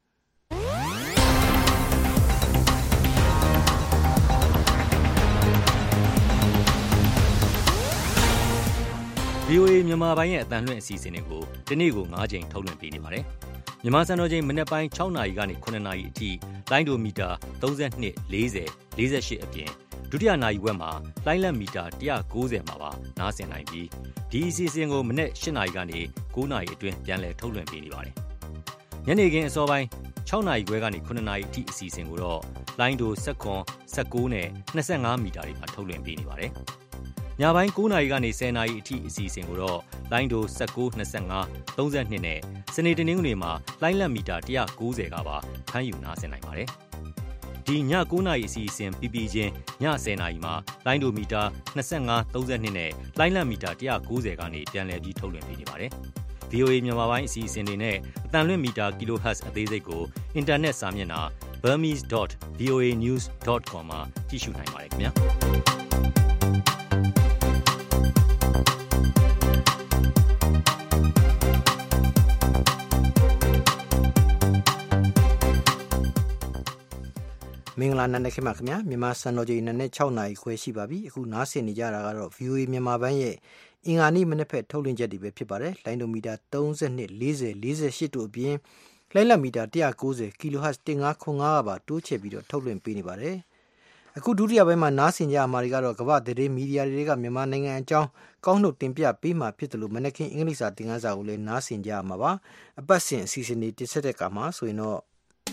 ဗီအိုအေ မြန်မာပိုင်းရဲ့အသံလွှင့်အစီအစဉ်တွေကိုဒီနေ့ကို၅ချိန်ထုတ်လွှင့်ပေးနေပါတယ်။မြန်မာစံတော်ချိန်မနက်ပိုင်း၆နာရီကနေ၇နာရီအထိလိုင်းဒိုမီတာ၃၂ ၄၀ ၄၈အပြင်ဒုတိယနာရီဝက်မှာလိုင်းလက်မီတာ၁၉၀မှာပါနားဆင်နိုင်ပြီးဒီအစီအစဉ်ကိုမနက်၈နာရီကနေ၉နာရီအတွင်းပြန်လည်ထုတ်လွှင့်ပေးနေပါတယ်။ညနေခင်းအစောပိုင်း၆နာရီခွဲကနေ၇နာရီအထိအစီအစဉ်ကိုတော့လိုင်းဒို၁၇ ၁၉နဲ့၂၅မီတာတွေမှာထုတ်လွှင့်ပေးနေပါတယ်။ညပိုင်း၉နာရီကနေ၁၀နာရီအထိအစီအစဉ်ကိုတော့လိုင်းဒို၁၉ ၂၅ ၃၂နဲ့စနေတနင်္ဂနွေမှာလိုင်းလက်မီတာ၁၉၀ကပါဖမ်းယူနားဆင်နိုင်ပါတယ်။ဒီည၉နာရီအစီအစဉ်ပြီးပြီးချင်းည၁၀နာရီမှာလိုင်းဒိုမီတာ၂၅ ၃၂နဲ့လိုင်းလက်မီတာ၁၉၀ကနေပြန်လည်ပြီးထုတ်လွှင့်ပေးနေပါတယ်။ဗီအိုအေ မြန်မာပိုင်းအစီအစဉ်တွေနဲ့အတန်လွင့်မီတာ kilohertz အသေးစိတ်ကိုအင်တာနက်စာမျက်နှာ burmese dot v o a news dot com မှာကြည့်ရှုနိုင်ပါတယ်ခင်ဗျာမင်္ဂလာနံနက်ခင်းပါခင်ဗျာမြန်မာစံတော်ချိန်နံနက်၆နာရီခွဲရှိပါပြီအခုနားဆင်နေကြတာကတော့ ဗီအိုအေ မြန်မာပိုင်းရဲ့အင်္ဂါနေ့မနေ့ဖက်ထုတ်လွှင့်ချက်တွေပဲဖြစ်ပါတယ်လိုင်းဒိုမီတာ၃၂ ၄၀ ၄၈တို့အပြင်လိုင်းလက်မီတာ၁၉၀ kilohertz ၁၅ခွန်၅ကပါတိုးချဲ့ပြီးတော့ထုတ်လွှင့်ပေးနေပါတယ်အခုဒုတိယပိုင်းမှာနားဆင်ကြရမှာတွေကတော့ကမ္ဘာသတင်းမီဒီယာတွေကမြန်မာနိုင်ငံအကြောင်းကောင်းနှုတ်တင်ပြပေးမှာဖြစ်တယ်လို့မနက်ခင်းအင်္ဂလိပ်စာသင်ခန်းစာကိုလည်းနားဆင်ကြရမှာပါအပတ်စဉ်အစီအစဉ်တွေတင်ဆက်တဲ့အခါမှာဆိုရင်တော့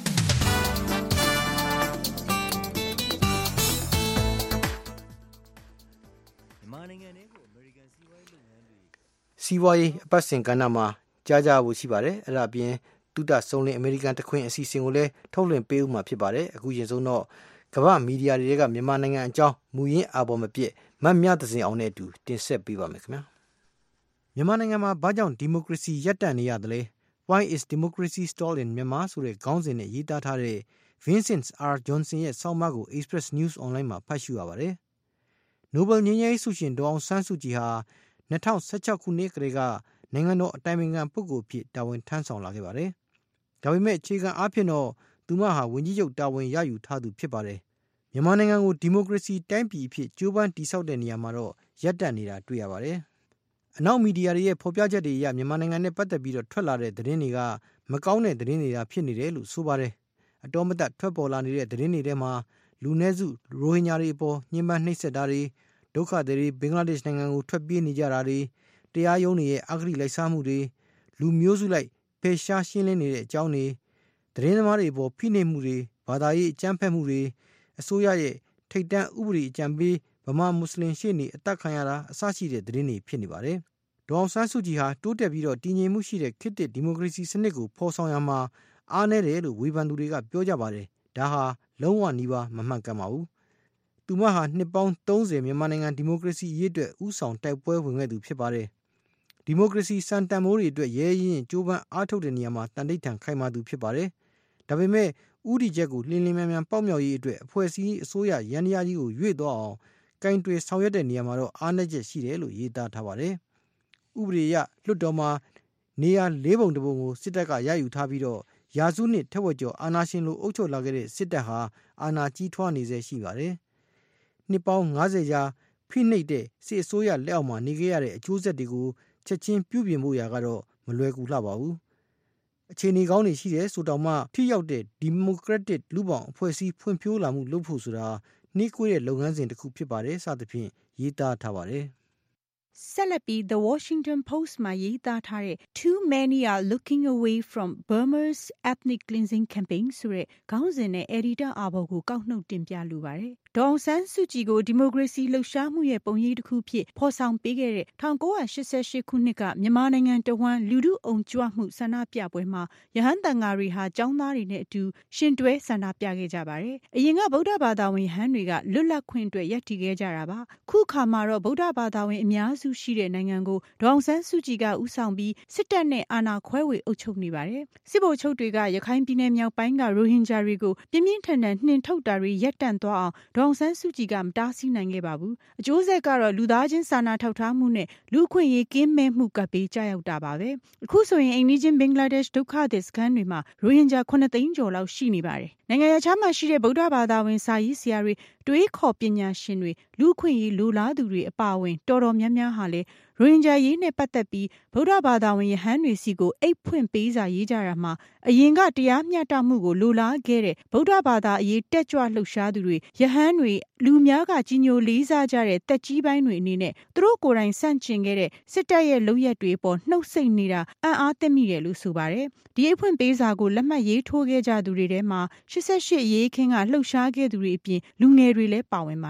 စီးပွားရေးအပတ်စဉ်ကဏ္ဍမှာကြားကြဖို့ရှိပါတယ်အဲ့ဒါအပြင်တုဒဆုံးလင်းအမေရိကန်တခွင်အစီအစဉ်ကိုလည်းထုတ်လွှင့်ပေးဦးမှာဖြစ်ပါတယ်အခုရင်ဆုံးတော့ကမ္ဘာမီဒီယာတွေကမြန်မာနိုင်ငံအကြောင်းမူရင်းအပေါ်မပြည့်မတ်မြသစဉ်အောင်နဲ့အတူတင်ဆက်ပေးပါမယ်ခင်ဗျာမြန်မာနိုင်ငံမှာဘာကြောင့်ဒီမိုကရေစီရပ်တန့်နေရသလဲ Why is democracy stalled in Myanmar ဆိုတဲ့ခေါင်းစဉ်နဲ့ရေးသားထားတဲ့ Vincent R Johnson ရဲ့ဆောင်းပါးကို Express News Online မှာဖတ်ရှုရပါတယ်နိုဘယ်ငြိမ်းချမ်းရေးဆုရှင်ဒေါ်အောင်ဆန်းစုကြည်ဟာ၂၀၁၆ခုနှစ်ကတည်းကနိုင်ငံတော်အတိုင်ပင်ခံပုဂ္ဂိုလ်ဖြစ်တာဝန်ထမ်းဆောင်လာခဲ့ပါတယ်။ဒါပေမဲ့အခြေခံအားဖြင့်တော့သူမဟာဝန်ကြီးချုပ်တာဝန်ရယူထားသူဖြစ်ပါတယ်။မြန်မာနိုင်ငံကိုဒီမိုကရေစီတိုင်းပြည်အဖြစ်ကြိုးပမ်းတည်ဆောက်တဲ့နေရာမှာတော့ရပ်တန့်နေတာတွေ့ရပါတယ်။အနောက်မီဒီယာတွေရဲ့ဖော်ပြချက်တွေအရမြန်မာနိုင်ငံနဲ့ပတ်သက်ပြီးတော့ထွက်လာတဲ့သတင်းတွေကမကောင်းတဲ့သတင်းတွေဖြစ်နေတယ်လို့ဆိုပါတယ်။အတော်မတတ်ထွက်ပေါ်လာနေတဲ့သတင်းတွေထဲမှာလူနည်းစုရိုဟင်ဂျာတွေအပေါ်ညှဉ်းပန်းနှိပ်စက်တာတွေဒုက္ခသည်တွေဘင်္ဂလားဒေ့ရှ်နိုင်ငံကိုထွက်ပြေးနေကြတာတွေတရားရုံးတွေရဲ့အဂတိလိုက်စားမှုတွေလူမျိုးစုလိုက်ဖယ်ရှားရှင်းလင်းနေတဲ့အကြောင်းတွေသတင်းသမားတွေပေါ်ဖိနှိပ်မှုတွေဘာသာရေးအကြမ်းဖက်မှုတွေအစိုးရရဲ့ထိပ်တန်းဥပဒေအကြံပေးဗမာမွတ်စလင်ရှေ့နေအသက်ခံရတာအစရှိတဲ့သတင်းတွေဖြစ်နေပါတယ်။ဒေါ်အောင်ဆန်းစုကြည်ဟာတိုးတက်ပြီးတော့တည်ငြိမ်မှုရှိတဲ့ခေတ်သစ်ဒီမိုကရေစီစနစ်ကိုဖော်ဆောင်ရမှာအားနည်းတယ်လို့ဝေဖန်သူတွေကပြောကြပါတယ်။ဒါဟာလုံးဝနီးပါးမမှန်ကန်ပါဘူး။သူမဟာနှစ်ပေါင်း၃၀မြန်မာနိုင်ငံဒီမိုကရေစီအရေးအတွက်ဥဆောင်တိုက်ပွဲဝင်ခဲ့သူဖြစ်ပါတယ်။ဒီမိုကရေစီစံတန်မိုးတွေအတွက်ရဲရင်ကြိုးပမ်းအားထုတ်တဲ့နေရာမှာတန်တိတ်ထန်ခိုင်မာသူဖြစ်ပါတယ်။ဒါပေမဲ့ဥတီချက်ကိုလင်းလင်းမြန်မြန်ပေါက်မြောက်ရေးအတွက်အဖွဲ့အစည်းအစိုးရရန်ရာကြီးကိုရွေ့သွားအောင်ကင်တွယ်ဆောင်ရွက်တဲ့နေရာမှာတော့အားနည်းချက်ရှိတယ်လို့ရေးသားထားပါတယ်။ဥပဒေအရလွှတ်တော်မှာနေရာလေးပုံတစ်ပုံကိုစစ်တပ်ကရယူထားပြီးတော့ရာစုနှစ်ထက်ဝက်ကျော်အာဏာရှင်လိုအုပ်ချုပ်လာခဲ့တဲ့စစ်တပ်ဟာအာဏာကြီးထွားနေစေရှိပါတယ်။နှစ်ပေါင်း၅၀ကြာဖိနှိပ်တဲ့စစ်အစိုးရလက်အောက်မှာနေခဲ့ရတဲ့အကျိုးဆက်တွေကိုချက်ချင်းပြုပြင်ဖို့ရာကတော့မလွယ်ကူလှပါဘူး။အခြေအနေကောင်းတွေရှိတဲ့ဆိုတောင်မှထိရောက်တဲ့ဒီမိုကရက်တစ်လူ့ဘောင်အဖွဲ့အစည်းဖွံ့ဖြိုးလာမှုလုပ်ဖို့ဆိုတာနှီးကွေးတဲ့လုပ်ငန်းစဉ်တစ်ခုဖြစ်ပါတယ်စသဖြင့်ရေးသားထားပါတယ်။ဆက်လက်ပြီး The Washington Post မှာရေးသားထားတဲ့ Too many are looking away from Burma's ethnic cleansing campaign ဆိုတဲ့ခေါင်းစဉ်နဲ့ editor အာဘော်ကိုကောက်နှုတ်တင်ပြလိုပါတယ်။ဒေါ်အောင်ဆန်းစုကြည်ကိုဒီမိုကရေစီလှုပ်ရှားမှုရဲ့ပုံရိပ်တစ်ခုဖြစ်ဖော်ဆောင်ပေးခဲ့တဲ့၁၉၈၈ခုနှစ်ကမြန်မာနိုင်ငံတဝန်းလူထုအုံကြွမှုဆန္ဒပြပွဲမှာရဟန်းသံဃာတွေဟာကျောင်းသားတွေနဲ့အတူရှင်တွဲဆန္ဒပြခဲ့ကြပါတယ်။အရင်ကဗုဒ္ဓဘာသာဝင်ရဟန်းတွေကလွတ်လပ်ခွင့်အတွက်ရပ်တည်ခဲ့ကြတာပါ။ခုခါမှာတော့ဗုဒ္ဓဘာသာဝင်အများစုရှိတဲ့နိုင်ငံကိုဒေါ်အောင်ဆန်းစုကြည်ကဦးဆောင်ပြီးစစ်တပ်နဲ့အာဏာခွဲဝေအုပ်ချုပ်နေပါတယ်။စစ်ဗိုလ်ချုပ်တွေကရခိုင်ပြည်နယ်မြောက်ပိုင်းကရိုဟင်ဂျာတွေကိုပြင်းပြင်းထန်ထန်နှင်ထုတ်တာတွေရပ်တန့်သွားအောင်ဒေါ်အောင်ဆန်းစုကြည်ကမတားဆီးနိုင်ခဲ့ပါဘူး။အကျိုးဆက်ကတော့လူသားချင်းစာနာထောက်ထားမှုနဲ့လူအခွင့်အရေးကင်းမဲ့မှုကပ်ဘေးကျရောက်တာပါပဲ။အခုဆိုရင်အိမ်နီးချင်းဘင်္ဂလားဒေ့ရှ်ဒုက္ခသည်စခန်းတွေမှာရိုဟင်ဂျာခုနှစ်သိန်းကျော်လောက်ရှိနေပါတယ်။နိုင်ငံခြားမှာရှိတဲ့ဗုဒ္ဓဘာသာဝင်စာရေးဆရာတွေတွေးခေါ်ပညာရှင်တွေလူအခွင့်အရေးလိုလားသူတွေအပါအဝင်တော်တော်များများဟာလေရိုဟင်ဂျာရေးနဲ့ပတ်သက်ပြီးဗုဒ္ဓဘာသာဝင်ယဟန်တွေစီကိုအိတ်ဖွင့်ပေးစာရေးကြတာမှာအရင်ကတရားမျှတမှုကိုလိုလားခဲ့တဲ့ဗုဒ္ဓဘာသာအရေးတက်ကြွလှုပ်ရှားသူတွေယဟန်တွေလူများကကြီးညိုလေးစားကြတဲ့တက်ကြီးပိုင်းတွေအနေနဲ့သူတို့ကိုယ်တိုင်ဆန့်ကျင်ခဲ့တဲ့စစ်တပ်ရဲ့လုပ်ရက်တွေပေါ်နှုတ်ဆိတ်နေတာအံ့အားသင့်မိတယ်လို့ဆိုပါတယ်။ဒီအိတ်ဖွင့်ပေးစာကိုလက်မှတ်ရေးထိုးခဲ့ကြသူတွေထဲမှာ၈၈အရေးခင်းကလှုပ်ရှားခဲ့သူတွေအပြင်လူငယ်တွေလည်းပါဝင်ပါတယ်။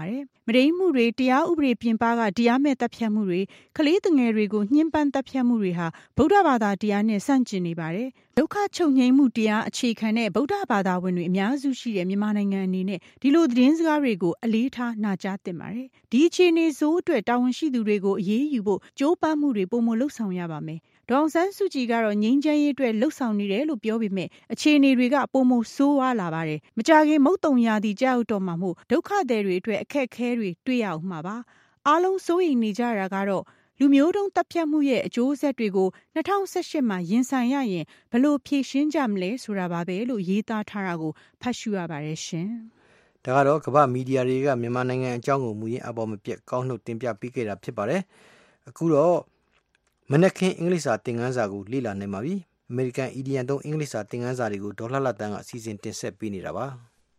ရိမှုတွေတရားဥပဒေပြင်ပကတရားမဲ့တပ်ဖြတ်မှုတွေကလေးငယ်တွေကိုညှဉ်းပန်းတပ်ဖြတ်မှုတွေဟာဗုဒ္ဓဘာသာတရားနဲ့ဆန့်ကျင်နေပါတယ်ဒုက္ခချုပ်ငြိမ်းမှုတရားအခြေခံတဲ့ဗုဒ္ဓဘာသာဝင်တွေအများစုရှိတဲ့မြန်မာနိုင်ငံအနေနဲ့ဒီလိုသတင်းစကားတွေကိုအလေးထားနာကြားသင့်ပါတယ်ဒီအခြေအနေဆိုးအတွက်တာဝန်ရှိသူတွေကိုအရေးယူဖို့ကြိုးပမ်းမှုတွေပုံမလှုပ်ဆောင်ရပါမယ်ဒေါအောင်ဆန်းစုကြည်ကတော့ငြိမ်းချမ်းရေးအတွက်လှုပ်ဆောင်နေတယ်လို့ပြောပေမဲ့အခြေအနေတွေကပုံမဆိုးဝါးလာပါတယ်မကြခင်မုတ်တုံရာသီကြောက်တော့မှမို့ဒုက္ခသည်တွေအတွက်အခက်အခဲတွေတွေ့ရအောင်မှာပါအားလုံးစိုးရိမ်နေကြတာကတော့လူမျိုးတုံးတပ်ဖြတ်မှုရဲ့အကျိုးဆက်တွေကို၂၀၁၈မှာရင်ဆိုင်ရရင်ဘယ်လိုဖြေရှင်းကြမလဲဆိုတာပါပဲလို့ရေးသားထားတာကိုဖတ်ရှုရပါတယ်ရှင်ဒါကတော့ကမ္ဘာမီဒီယာတွေကမြန်မာနိုင်ငံအကြောင်းကိုမူရင်းအပေါ်မပြတ်ကောင်းနှုတ်တင်ပြပေးခဲ့တာဖြစ်ပါတယ်အခုတော့မနက်ခင်းအင်္ဂလိပ်စာသင်ခန်းစာကိုလေ့လာနိုင်ပါပြီအမေရိကန်အီဒီယံသုံးအင်္ဂလိပ်စာသင်ခန်းစာတွေကိုဒေါ်လှလှတန်းကအစီအစဉ်တင်ဆက်ပေးနေတာပါ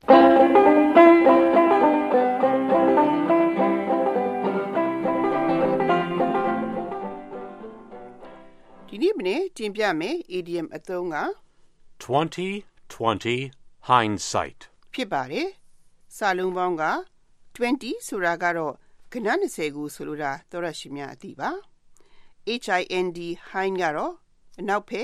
ဒီနေ့မနေ့တင်ပြမယ် idiom အသုံးက twenty twenty hindsight ဖြစ်ပါတယ်စာလုံးပေါင်းကtwentyဆိုတာကတော့ကဏ္ဍ၂၀ကိုဆိုလိုတာသောရရှိများအသိပါ hind hind ကတော့အနောက်ဖက်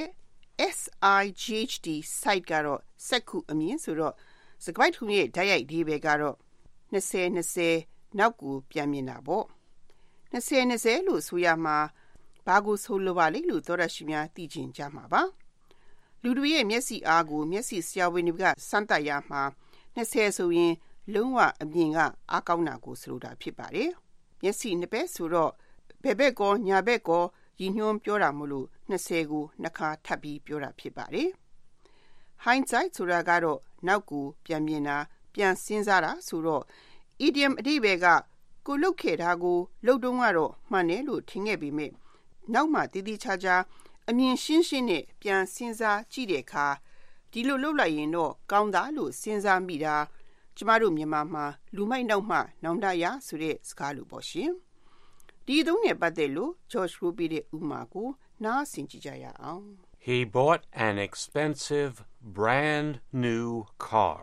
sighd sight ကတော့စက္ခုအမြင်ဆိုတော့စကားထုံးရဲ့ဓာတ်ရိုက်ဒီဘယ်ကတော့၂၀၂၀နောက်ကိုပြန်မြင်တာပေါ့၂၀၂၀လို့ဆိုရမှာဘာကိုဆိုလိုပါလိမ့်လို့သောရရှိများသိချင်ကြမှာပါလူတွေရဲ့မျက်စိအားကိုမျက်စိဆရာဝန်တွေကစမ်းသပ်ရမှာ၂၀ဆိုရင်လုံးဝအမြင်ကအားကောင်းတာကိုဆိုလိုတာဖြစ်ပါတယ်မျက်စိနှစ်ဘက်ဆိုတော့ဘယ်ဘက်ကောညာဘက်ကောရည်ညွှန်းပြောတာမလို့၂၀ကိုနှစ်ခါထပ်ပြီးပြောတာဖြစ်ပါတယ် hindsight ဆိုတာကတော့နောက်ကိုပြန်မြင်တာပြန်စဉ်းစားတာဆိုတော့ idiom အဓိပ္ပာယ်ကကိုလုတ်ခဲ့တာကိုလုတ်တုံးကတော့မှန်တယ်လို့ထင်ခဲ့ပေမဲ့နောက်မှတည်တည်ချာချာအမြင်ရှင်းရှင်းနဲ့ပြန်စဉ်းစားကြည့်တဲ့အခါဒီလိုလုပ်လိုက်ရင်တော့ကောင်းတာလို့စဉ်းစားမိတာကျမတို့မြန်မာမှာလူမိုက်နောက်မှနောင်တရဆိုတဲ့စကားလိုပေါ့ရှင်ဒီအသုံးနဲ့ပတ်သက်လို့ George Ruby ရဲ့ဥမာကိုနားဆင်ကြည့်ကြရအောင် He bought an expensive brand new car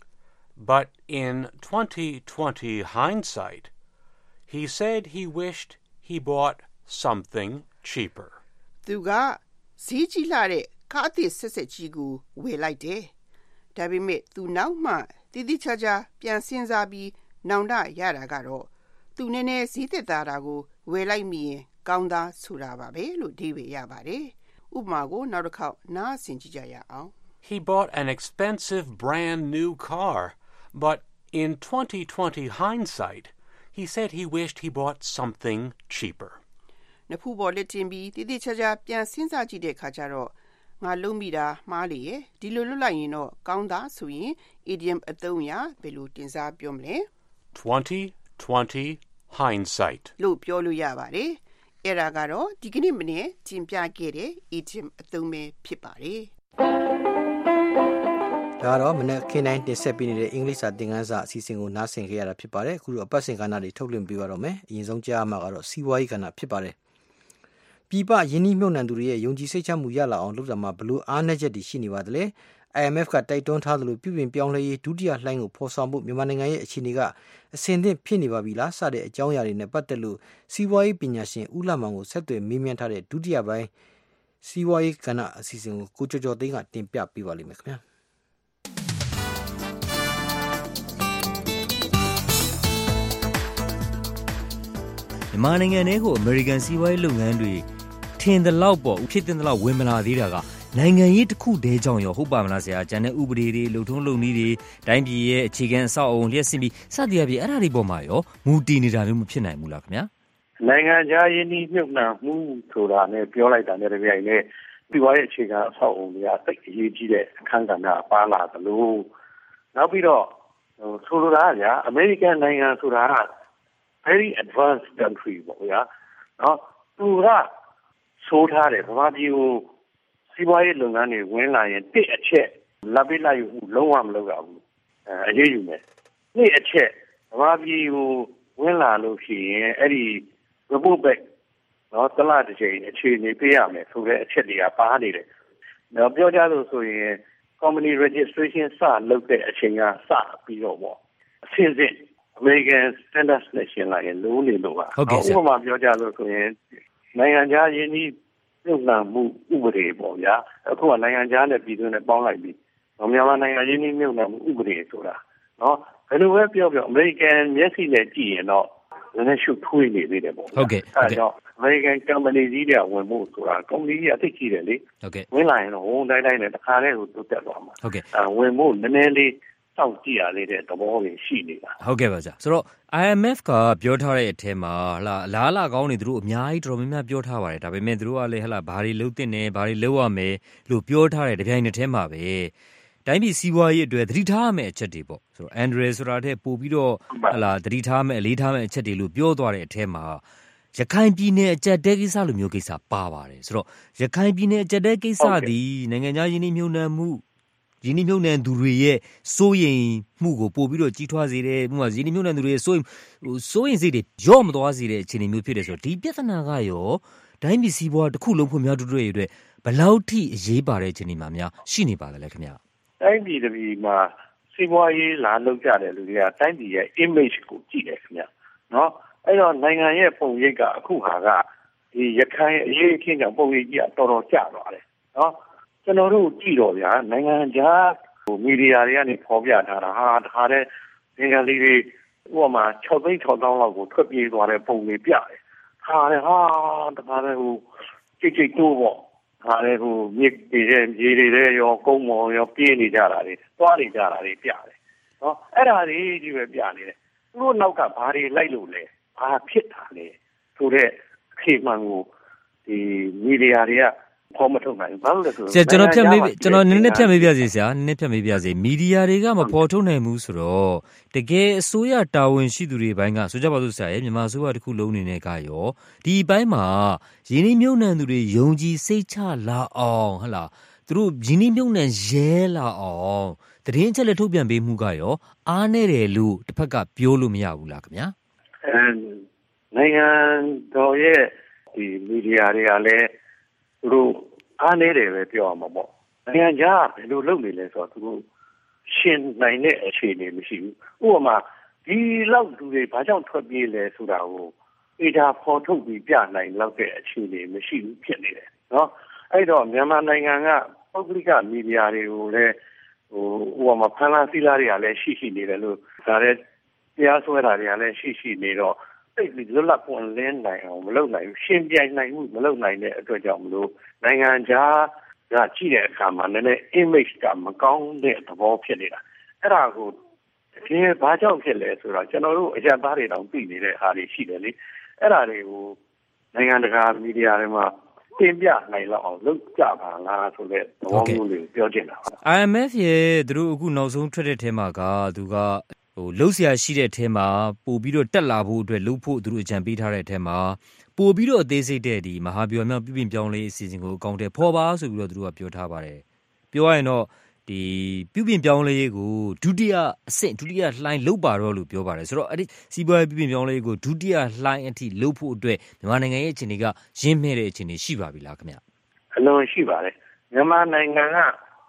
but in twenty twenty hindsight he said he wished he bought something cheaper သူကဈေးကြီးလာတဲ့ကားအသစ်ဆက်ဆက်ကြီးကိုဝယ်လိုက်တယ်ဒါပေမဲ့သူနောက်မှတည်တည်ချာချာပြန်စဉ်းစားပြီးနောင်တရတာကတော့သူနည်းနည်းဈေးသက်သာတာကိုဝယ်လိုက်မိရင်ကောင်းသားဆိုတာပါပဲလို့ဒီပဲရပါတယ်ဥပမာကိုနောက်တစ်ခေါက်နားဆင်ကြည့်ကြရအောင် He bought an expensive brand new car but in twenty twenty hindsight he said he wished he bought something cheaper နဖူးပေါ်လက်တင်ပြီးတည်တည်ချာချာပြန်စဉ်းစားကြည့်တဲ့အခါကျတော့ငါလုံးမိတာမှားလေရဲ့ဒီလိုလွတ်လိုက်ရင်တော့ကောင်းသားဆိုရင် idiom အသုံးရဘယ်လိုတင်စားပြောမလဲ twenty twenty hindsight လို့ပြောလို့ရပါတယ်အဲ့ဒါကတော့ဒီကနေ့မနေ့တင်ပြခဲ့တဲ့ idiom အသုံးပဲဖြစ်ပါတယ်ဒါတော့မနေ့ခင်းတိုင်းတင်ဆက်ပေးနေတဲ့အင်္ဂလိပ်စာသင်ခန်းစာအစီအစဉ်ကိုနားဆင်ခဲ့ရတာဖြစ်ပါတယ်အခုတော့အပတ်စဉ်ကဏ္ဍတွေထုတ်လွှင့်ပေးပါတော့မယ်အရင်ဆုံးကြားမှာကတော့စီးပွားရေးကဏ္ဍဖြစ်ပါတယ်ပြည်ပယင်းနှိမ့်မြုပ်နှံသူတွေရဲ့ယုံကြည်စိတ်ချမှုရလာအောင်လုပ်တာမှာဘလို့အားနည်းချက်တွေရှိနေပါသလဲ I M F ကတိုက်တွန်းထားသလိုပြုပြင်ပြောင်းလဲရေးဒုတိယလှိုင်းကိုဖော်ဆောင်ဖို့မြန်မာနိုင်ငံရဲ့အခြေအနေကအဆင်သင့်ဖြစ်နေပါပြီလားစတဲ့အကြောင်းအရာတွေနဲ့ပတ်သက်လို့စီးပွားရေးပညာရှင်ဦးလှမောင်ကိုဆက်သွယ်မေးမြန်းထားတဲ့ဒုတိယပိုင်းစီးပွားရေးကဏ္ဍအစီအစဉ်ကိုကိုကျော်ကျော်သိန်းကတင်ပြပေးပါလိမ့်မယ်ခင်ဗျာမြန်မာနိုင်ငံထဲကိုအမေရိကန်စီးပွားရေးလုပ်ငန်းတွေထင်သလောက်ပေါ့ဖြစ်တဲ့လောက်ဝင်မလာသေးတာကနိုင်ငံရေးတစ်ခုတည်းကြောင့်ရောဟုတ်ပါမလားဆရာကျန်တဲ့ဥပဒေတွေလုံထုံးလုံနည်းတွေတိုင်းပြည်ရဲ့အခြေခံအဆောက်အအုံလျှက်စစ်ပြီးစသည်အပြင်အဲ့ဒါတွေပေါ်မှာရောမူတည်နေတာမျိုးမဖြစ်နိုင်ဘူးလားခင်ဗျာနိုင်ငံခြားယင်းနှမြုပ်နှံမှုဆိုတာနဲ့ပြောလိုက်တာနဲ့တပြိုင်နက်စီးပွားရေးအခြေခံအဆောက်အအုံတွေကသိအရေးကြီးတဲ့အခန်းကဏ္ဍပါလာသလိုနောက်ပြီးတော့ဆိုလိုတာက။ အမေရိကန်နိုင်ငံဆိုတာက very advanced country ပေါ့ဗျာနော်သူကဆိုထားတယ်ဗမာပြည်ကိုစီးပွားရေးလုပ်ငန်းတွေဝင်လာရင်တစ်အချက်လက်ပေးလိုက်ယူလုံးဝမလုပ်ရဘူးအဲအရေးယူမယ်နှစ်အချက်ဗမာပြည်ကိုဝင်လာလို့ရှိရင်အဲ့ဒီ report back နော်တလားတစ်ချိန်အခြေအနေပေးရမယ်ဆိုတဲ့အချက်တွေကပါနေတယ်နော်ပြောကြလို့ဆိုရင် company registration စလုပ်တဲ့အချိန်ကစပြီးတော့ပေါ့အဆင့်ဆင့် American standards နဲ့ရှင်းလိုက်ရင်လုံးနေလို့ပါဥပမာပြောကြလို့ဆိုရင်နိုင်ငံခြားရင်းနှီးမြှုပ်နှံမှုဥပဒေပေါ့ဗျာအခုကနိုင်ငံခြားနဲ့ပြည်တွင်းနဲ့ပေါင်းလိုက်ပြီးမြန်မာနိုင်ငံရင်းနှီးမြှုပ်နှံမှုဥပဒေဆိုတာနော်ဘယ်လိုပဲပြောပြော American မျက်စိနဲ့ကြည့်ရင်တော့နည်းနည်းရှုပ်ထွေးနေသေးတယ်ပေါ့ဟုတ်ကဲ့အဲဒါ American company ကြီးတွေဝင်ဖို့ဆိုတာ company ကြီးအသိကြီးတယ်လေဟုတ်ကဲ့ဝင်လာရင်တော့ဝန်တိုင်းတိုင်းနဲ့တစ်ခါတည်းကိုတိုးတက်သွားမှာဟုတ်ကဲ့အဲဝင်ဖို့နည်းနည်းလေးစောင့်ကြည့်ရလေးတဲ့သဘောတွေရှိနေတာဟုတ်ကဲ့ပါဗျာဆိုတော့ I M F ကပြောထားတဲ့အထက်မှာဟလာအလားအလာကောင်းနေသူတို့အများကြီးတော်တော်များများပြောထားပါတယ်ဒါပေမဲ့သူတို့ကလည်းဟလာဘာတွေလုပ်သင့်တယ်ဘာတွေလုပ်ရမယ်လို့ပြောထားတယ်တပြိုင်နက်တည်းမှာပဲတိုင်းပြည်စီးပွားရေးအတွက်သတိထားရမယ့်အချက်တွေပေါ့ဆိုတော့ Andre ဆိုတာတဲ့ပို့ပြီးတော့ဟလာသတိထားမယ့်အလေးထားမယ့်အချက်တွေလို့ပြောသွားတဲ့အထက်မှာရခိုင်ပြည်နယ်အကြက်တဲကိစ္စလိုမျိုးကိစ္စပါပါတယ်ဆိုတော့ရခိုင်ပြည်နယ်အကြက်တဲကိစ္စသည်နိုင်ငံခြားယင်းနှိမ့်ညွှန်မှုယင်းနှိမ့်ညွှန်သူတွေရဲ့စိုးရိမ်မှုကိုပို့ပြီးတော့ကြီးထွားစေတယ်ဥပမာယင်းနှိမ့်ညွှန်သူတွေရဲ့စိုးရိမ်ဟိုစိုးရိမ်စိတ်တွေရော့မသွားစေတဲ့အခြေအနေမျိုးဖြစ်တယ်ဆိုတော့ဒီပြဿနာကရောတိုင်းပြည်စီးပွားတစ်ခုလုံးဖွံ့ဖြိုးတိုးတက်ရေးအတွက်ဘယ်လောက်ထိအရေးပါတဲ့အခြေအနေမှာများရှိနေပါလဲခင်ဗျာတိုင်းပြည်တစ်ပြည်မှာစီးပွားရေးလာလုပ်ကြတဲ့လူတွေကတိုင်းပြည်ရဲ့ image ကိုကြည့်တယ်ခင်ဗျနော်အဲ့တော့နိုင်ငံရဲ့ပုံရိပ်ကအခုဟာကဒီရခိုင်အရေးအခင်းကြောင့်ပုံရိပ်ကြီးကတော်တော်ကျသွားတယ်နော်ကျွန်တော်တို့ကြည့်တော့ဗျာနိုင်ငံခြားဟိုမီဒီယာတွေကနေဖော်ပြထားတာဟာတခါတည်းငင်္ဂလီတွေဥပမာ၆သိန်း၆သောင်းလောက်ကိုထွက်ပြေးသွားတဲ့ပုံတွေပြတယ်ဟာလေဟာတခါတည်းဟိုကြိတ်ကြိတ်တိုးပေါ့ဟာလေဟိုမြေတွေရဲ့မြေတွေရဲ့ရောကုန်းမော်ရောပြေးနေကြတာတွေသွားနေကြတာတွေပြတယ်နော်အဲ့ဒါတွေကြီးပဲပြနေတယ်သူတို့နောက်ကဘာတွေလိုက်လို့လဲဘာဖြစ်တာလဲဆိုတဲ့ခေမှန်ကိုဒီမီဒီယာတွေကဖော်မထုတ်နိုင်ဘူးဘာလို့လဲဆိုတော့ကျွန်တော်ဖြတ်မေးကျွန်တော်နည်းနည်းဖြတ်မေးပြစီဆရာနည်းနည်းဖြတ်မေးပြစီမီဒီယာတွေကမဖော်ထုတ်နိုင်ဘူးဆိုတော့တကယ်အစိုးရတာဝန်ရှိသူတွေဘိုင်းကဆိုကြပါစို့ဆရာရဲ့မြန်မာအစိုးရတစ်ခုလုံးအနေနဲ့ကရောဒီဘိုင်းမှာရင်းနှီးမြှုပ်နှံသူတွေယုံကြည်စိတ်ချလာအောင်ဟလာသူတို့ရင်းနှီးမြှုပ်နှံရဲလာအောင်တရင်ချက်လက်ထုတ်ပြန်ပေးမှုကရောအားနေတယ်လို့တစ်ဖက်ကပြောလို့မရဘူးလားခင်ဗျာအဲနိုင်ငံတော်ရဲ့ဒီမီဒီယာတွေကလည်းသူတို့အားနေတယ်ပဲပြောရမှာပေါ့နိုင်ငံခြားဘယ်လိုလုပ်နေလဲဆိုတော့သူတို့ရှင်းနိုင်တဲ့အခြေအနေမရှိဘူးဥပမာဒီလောက်လူတွေဘာကြောင့်ထွက်ပြေးလဲဆိုတာကိုအေဒါဖော်ထုတ်ပြီးပြနိုင်လောက်တဲ့အခြေအနေမရှိဘူးဖြစ်နေတယ်နော်အဲ့တော့မြန်မာနိုင်ငံကပုဂ္ဂလိကမီဒီယာတွေကိုလည်းဟိုဥပမာဖန်လာစီလာတွေကလည်းရှိရှိနေတယ်လို့ဒါလည်းတရားစွဲတာတွေကလည်းရှိရှိနေတော့အဲ့ဒီလွတ်လပ်ပွင့်လင်းနိုင်အောင်မလုပ်နိုင်ဘူးရှင်းပြနိုင်မှုမလုပ်နိုင်တဲ့အတွက်ကြောင့်မလို့နိုင်ငံခြားကကြည့်တဲ့အခါမှာလည်း image ကမကောင်းတဲ့သဘောဖြစ်နေတာအဲ့ဒါကိုဒီဘာကြောင့်ဖြစ်လဲဆိုတော့ကျွန်တော်တို့အကြံသားတွေတောင်သိနေတဲ့အားတွေရှိတယ်လေအဲ့ဒါတွေကိုနိုင်ငံတကာမီဒီယာတွေမှာတင်ပြနိုင်လောက်အောင်လုပ်ကြပါလားဆိုတဲ့သဘောမျိုးလေးပြောချင်တာပါ I M F ရဲ့သူတို့အခုနောက်ဆုံးထွက်တဲ့ထဲမှာကသူကဟိုလှုပ်ရှားရှိတဲ့ထဲမှာပို့ပြီးတော့တက်လာဖို့အတွက်လှုပ်ဖို့သူတို့အကြံပေးထားတဲ့ထဲမှာပို့ပြီးတော့အသေးစိတ်တဲ့ဒီမဟာဗျူဟာမြောက်ပြည်ပြင်ပြောင်းလဲအစီအစဉ်ကိုအကောင့်ထဲဖော်ပါဆိုပြီးတော့သူတို့ကပြောထားပါတယ်ပြောရရင်တော့ဒီပြည်ပြင်ပြောင်းလဲရေးကိုဒုတိယအဆင့်ဒုတိယလှိုင်းလုပ်ပါတော့လို့ပြောပါတယ်ဆိုတော့အဲ့ဒီစီးပွားရေးပြည်ပြင်ပြောင်းလဲရေးကိုဒုတိယလှိုင်းအထိလုပ်ဖို့အတွက်မြန်မာနိုင်ငံရဲ့အခြေအနေကရင်းမဲ့တဲ့အခြေအနေရှိပါပြီလားခင်ဗျအလုံးရှိပါတယ်မြန်မာနိုင်ငံက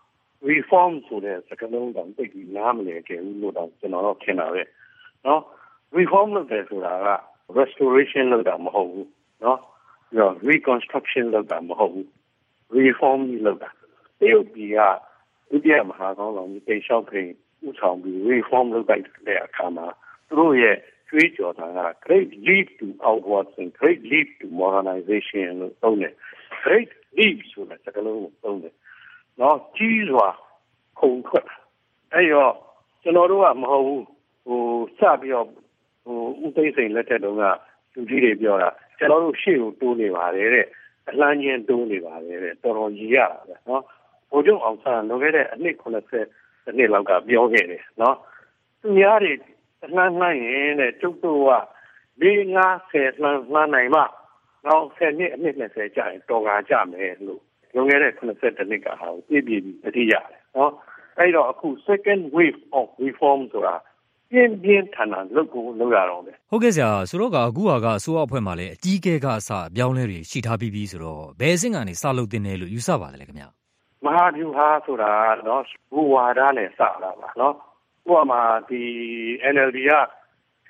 reform ဆိုတဲ့စကားလုံးတောင်သိပြီးနားမလည်ခဲ့ဘူးလို့တော့ကျွန်တော်တို့ထင်တာပဲเนาะ reform လုပ်တယ်ဆိုတာက restoration လုပ်တာမဟုတ်ဘူးเนาะပြီးတော့ reconstruction လုပ်တာမဟုတ်ဘူး reform လုပ်တာတရုတ်ပြည်ကဒုတိယမဟာကောင်းဆောင်ကြီးတိတ်လျှောက်ခင်ဥဆောင်ပြီး reform လုပ်လိုက်တဲ့အခါမှာသူတို့ရဲ့ကျွေးကြော်တာက great leap to outwards and great leap to modernization လို့သုံးတယ် great leap ဆိုတဲ့စကားလုံးကိုသုံးတယ်နော်ကြီးစွာခုန်ထွက်အဲ့တော့ကျွန်တော်တို့ကမဟုတ်ဘူးဟိုစပြီးတော့ဟိုဥသိစိန်လက်ထက်တုန်းကလူကြီးတွေပြောတာကျွန်တော်တို့ရှေ့ကိုတိုးနေပါတယ်တဲ့အလန်းချင်းတိုးနေပါတယ်တဲ့တော်တော်ကြီးရတာပဲနော်ဘိုးချုပ်အောင်ဆန်းလွန်ခဲ့တဲ့အနှစ်၇၀နှစ်လောက်ကပြောခဲ့တယ်နော်သူများတွေအနှမ်းနှမ်းရင်တဲ့ကျုပ်တို့ကလေးငါးဆယ်လှမ်းလှမ်းနိုင်မှနောက်ဆယ်နှစ်အနှစ်၂၀ကြာရင်တော်ကာကြမယ်လို့လွန်ခဲ့တဲ့၇၁နှစ်ကဟာကိုပြည့်ပြည့်တတိရတယ်နော်အဲ့တော့အခု second wave of reform ဆိုတာပြင်းပြင်းထန်ထန်လုပ်ကိုလုပ်ရတော့တယ်ဟုတ်ကဲ့ဆရာဆိုတော့ကအခုဟာကအစိုးရအဖွဲ့မှာလည်းအကြီးအကဲကအစအပြောင်းလဲတွေရှိထားပြီးပြီဆိုတော့ဘယ်အဆင့်ကနေစလုပ်တင်တယ်လို့ယူဆပါတယ်လေခင်ဗျမဟာဗျူဟာဆိုတာနော်ဘူဝါဒနဲ့စတာပါနော်ဥပမာဒီ N L D ကရွ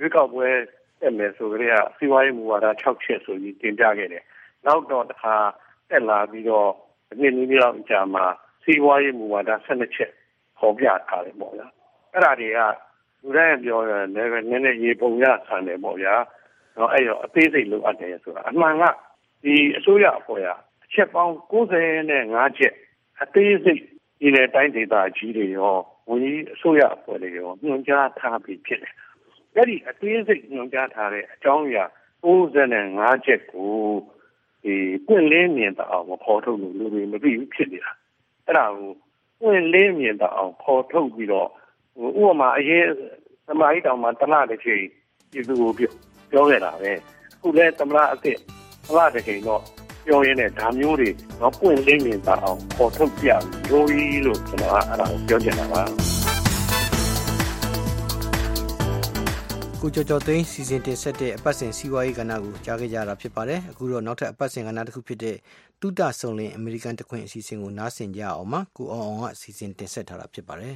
ရွေးကောက်ပွဲတက်မယ်ဆိုကြတဲ့စီးပွားရေးမူဝါဒ၆ချက်ဆိုပြီးတင်ပြခဲ့တယ်နောက်တော့တစ်ခါတက်လာပြီးတော့နှစ်နည်းလောက်ကြာမှာစီးပွားရေးမူဝါဒ၁၂ချက်ပေါ်ပြထားတယ်ပေါ့ဗျာအဲ့ဒါတွေကလူတိုင်းပြောတယ်လည်းနည်းနည်းရေပုံရဆန်တယ်ပေါ့ဗျာတော့အဲ့တော့အသေးစိတ်လိုအပ်တယ်ဆိုတာအမှန်ကဒီအစိုးရအဖွဲ့ကအချက်ပေါင်း၉၅ချက်အသေးစိတ်ဒီလေတိုင်းဒေသကြီးတွေရောဝန်ကြီးအစိုးရအဖွဲ့တွေရောညွှန်ကြားထားပြီးဖြစ်တယ်အဲ့ဒီအသေးစိတ်ညွှန်ကြားထားတဲ့အကြောင်းအရာ၉၅ချက်ကိုဒီပွင့်လင်းမြင်တအောင်ပေါ်ထုတ်လို့လူတွေမသိဘူးဖြစ်နေတာအဲ့ဒါကိုပွင့်လင်းမြင်တအောင်ပေါ်ထုတ်ပြီးတော့ဥပမာအရေးသမိုင်းတောင်မှာတလားတစ်ချိန်ဒီလိုပြောခဲ့တာပဲအခုလဲသမလားအစ်စ်တလားတစ်ချိန်တော့ပြောရင်းနဲ့ဒါမျိုးတွေတော့ပွင့်လင်းမြင်တအောင်ပေါ်ထုတ်ပြလို့လို့ကျွန်တော်အဲ့ဒါကိုပြောချင်တာပါကိုကျော်ကျော်သိန်းစီစဉ်တင်ဆက်တဲ့အပတ်စဉ်စီးပွားရေးကဏ္ဍကိုကြားခဲ့ကြတာဖြစ်ပါတယ်အခုတော့နောက်ထပ်အပတ်စဉ်ကဏ္ဍတစ်ခုဖြစ်တဲ့တုဒ္ဒဆုံလင်အမေရိကန်တခွင်အစီအစဉ်ကိုနားဆင်ကြအောင်ပါကိုအောင်အောင်ကစီစဉ်တင်ဆက်ထားတာဖြစ်ပါတယ်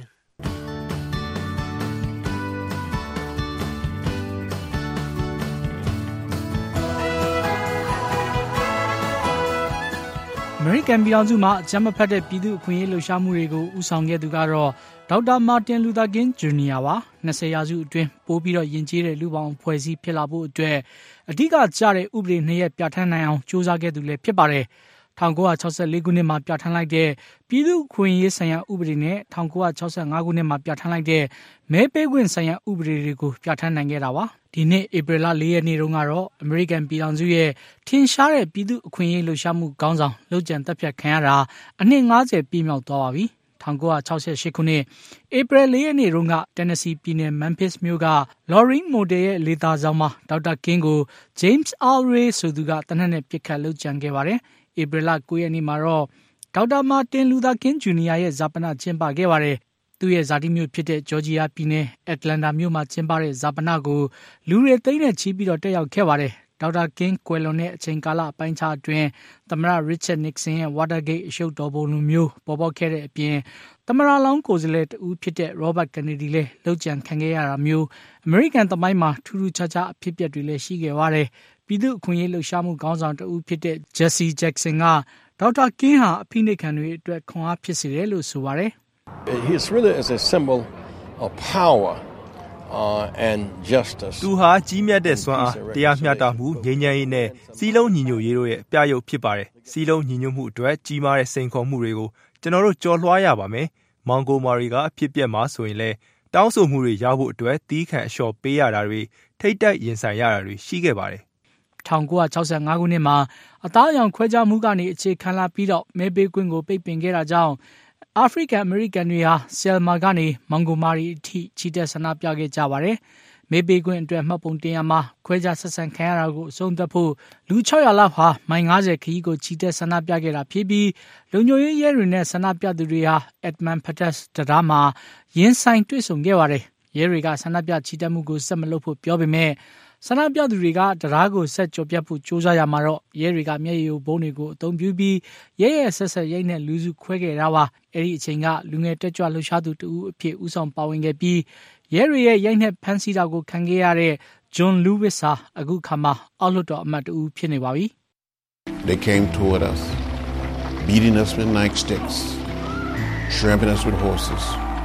အမေရိကန်ပြည်ထောင်စုမှာအကြမ်းမဖက်တဲ့ပြည်သူ့အခွင့်အရေးလှုပ်ရှားမှုတွေကိုဦးဆောင်ခဲ့သူကတော့ဒေါက်တာမာတင်လူသာကင်းဂျူနီယာပါ၂၀ရာစုအတွင်းပိုးပြီးတော့ယဉ်ကျေးတဲ့လူပေါင်းဖွဲ့စည်းဖြစ်လာဖို့အတွက်အဓိကကျတဲ့ဥပဒေနှစ်ရပ်ပြဋ္ဌာန်းနိုင်အောင်ကြိုးစားခဲ့သူလည်းဖြစ်ပါတယ်၁၉၆၄ခုနှစ်မှာပြဋ္ဌာန်းလိုက်တဲ့ပြည်သူ့အခွင့်အရေးဆိုင်ရာဥပဒေနဲ့၁၉၆၅ခုနှစ်မှာပြဋ္ဌာန်းလိုက်တဲ့မဲပေးခွင့်ဆိုင်ရာဥပဒေတွေကိုပြဋ္ဌာန်းနိုင်ခဲ့တာပါဒီနှစ်ဧပြီလ၄ရက်နေ့တုန်းကတော့အမေရိကန်ပြည်ထောင်စုရဲ့ထင်ရှားတဲ့ပြည်သူ့အခွင့်အရေးလှုပ်ရှားမှုခေါင်းဆောင်လုပ်ကြံတပ်ဖြတ်ခံရတာအနှစ်၅၀ပြည့်မြောက်သွားပါပြီ၁၉၆၈ခုနှစ်ဧပြီ၄ရက်နေ့တုန်းကတက်နစီပြည်နယ်မန်ဖစ်မြို့ကလော်ရင်းမိုတယ်ရဲ့လေသာဆောင်မှာဒေါက်တာကင်းကို James Earl Ray ဆိုသူကတနက်နဲ့ပစ်ခတ်လုပ်ကြံခဲ့ပါတယ်ဧပြီလ၉ရက်နေ့မှာတော့ဒေါက်တာမာတင်လူသာကင်းဂျူနီယာရဲ့ဇာပနကျင်းပခဲ့ပါတယ်သူ့ရဲ့ဇာတိမြို့ဖြစ်တဲ့ဂျော်ဂျီယာပြည်နယ်အက်တလန်တာမြို့မှာကျင်းပတဲ့ဇာပနကိုလူတွေသိန်းနဲ့ချီပြီးတော့တက်ရောက်ခဲ့ပါတယ်ဒေါက်တာကင်းကွယ်လွန်တဲ့အချိန်ကာလအပိုင်းခြားအတွင်းသမ္မတရစ်ချတ်နစ်ဆင်ရဲ့ Watergate အရှုပ်တော်ပုံလိုမျိုးပေါ်ပေါက်ခဲ့တဲ့အပြင်သမ္မတလောင်းကိုယ်စားလှယ်တဦးဖြစ်တဲ့ Robert Kennedy လည်းလုပ်ကြံခံခဲ့ရတာမျိုးအမေရိကန်သမိုင်းမှာထူးထူးခြားခြားအဖြစ်အပျက်တွေလည်းရှိခဲ့ပါတယ်ပြည်သူ့အခွင့်အရေးလှုပ်ရှားမှုခေါင်းဆောင်တဦးဖြစ်တဲ့ Jesse Jackson ကဒေါက်တာကင်းဟာအဖိနှိပ်ခံတွေအတွက်ခွန်အားဖြစ်စေတယ်လို့ဆိုပါတယ် He's really as a symbol of power uh, and justice. သူဟာကြီးမြတ်တဲ့စွမ်းအားတရားမျှတမှုငြိမ်းချမ်းရေးနဲ့စီးလုံးညီညွတ်ရေးတို့ရဲ့အပြရုပ်ဖြစ်ပါတယ်စီးလုံးညီညွတ်မှုအတွက်ကြီးမားတဲ့စိန်ခေါ်မှုတွေကိုကျွန်တော်တို့ကြော်လွှားရပါမယ်မောင်ဂိုမာရီကအဖြစ်ပြက်မှာဆိုရင်လည်းတောင်းဆိုမှုတွေရဖို့အတွက်တီးခန့်အလျှော်ပေးရတာတွေထိတ်တိုက်ရင်ဆိုင်ရတာတွေရှိခဲ့ပါတယ်၁၉၆၅ခုနှစ်မှာအသားအရောင်ခွဲခြားမှုကနေအခြေခံလာပြီးတော့မဲပေးခွင့်ကိုပိတ်ပင်ခဲ့တာကြောင့်အာဖရိကန်အမေရိကန်တွေဟာဆယ်မာကနေမောင်ဂိုမာရီအထိချီတက်ဆန္ဒပြခဲ့ကြပါတယ်။မဲပေးခွင့်အတွက်မှတ်ပုံတင်ရမှာခွဲခြားဆက်ဆံခံရတာကိုအဆုံးသတ်ဖို့လူ၆ရာလောက်ဟာမိုင်၅၀ခရီးကိုချီတက်ဆန္ဒပြခဲ့တာဖြစ်ပြီးလုံခြုံရေးရဲတွေနဲ့ဆန္ဒပြသူတွေဟာ Edmund Pettus တရားမှာရင်ဆိုင်တွေ့ဆုံခဲ့ပါတယ်။ရဲတွေကဆန္ဒပြချီတက်မှုကိုဆက်မလုပ်ဖို့ပြောပေမဲ့ဆန္ဒပြသူတွေကတရားကိုဆက်ကြော်ပြတ်ဖို့ကြိုးစားရမှာတော့ရဲတွေကမျက်ရည်ဘုံတွေကိုအသုံးပြုပြီးရဲရဲဆက်ဆက်ရိတ်နဲ့လူစုခွဲခဲ့တာပါအဲ့ဒီအချိန်ကလူငယ်တက်ကြွလှုပ်ရှားသူတူအဖြစ်ဦးဆောင်ပါဝင်ခဲ့ပြီးရဲတွေရဲ့ရိုက်နှက်ဖမ်းဆီးတာကိုခံခဲ့ရတဲ့ John Lewis ဟာအခုခါမှာအောက်လွှတ်တော်အမတ်တူဖြစ်နေပါပြီ They came toward us beating us with nightsticks trampling us with horses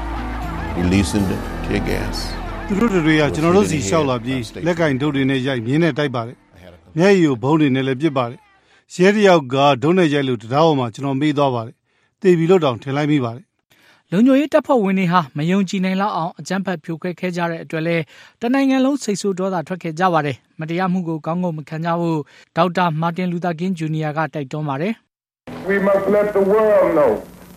releasing the tear gas သူတို့တွေကကျွန်တော်တို့စီရှောက်လာပြီးလက်ကင်ဒုတ်တွေနဲ့ရိုက်မြင်းနဲ့တိုက်ပါတယ်။မျက်ရည်ကိုဘုံတွေနဲ့လည်းပစ်ပါတယ်။ရဲတယောက်ကဒုံးနဲ့ရိုက်လို့တရားပေါ်မှာကျွန်တော်မေးသွားပါတယ်။တေပြီလို့တောင်ထင်လိုက်မိပါတယ်။လုံခြုံရေးတပ်ဖွဲ့ဝင်တွေဟာမယုံကြည်နိုင်လောက်အောင်အကြမ်းဖက်ဖြိုခွဲခဲ့ကြတဲ့အတွက်လည်းတနိုင်ငံလုံးစိတ်ဆိုးဒေါသထွက်ခဲ့ကြပါတယ်။မတရားမှုကိုကောင်းကောင်းမခံကြဖို့ဒေါက်တာမာတင်လူသာကင်းဂျူနီယာကတိုက်တွန်းပါတယ်။ We must let the world know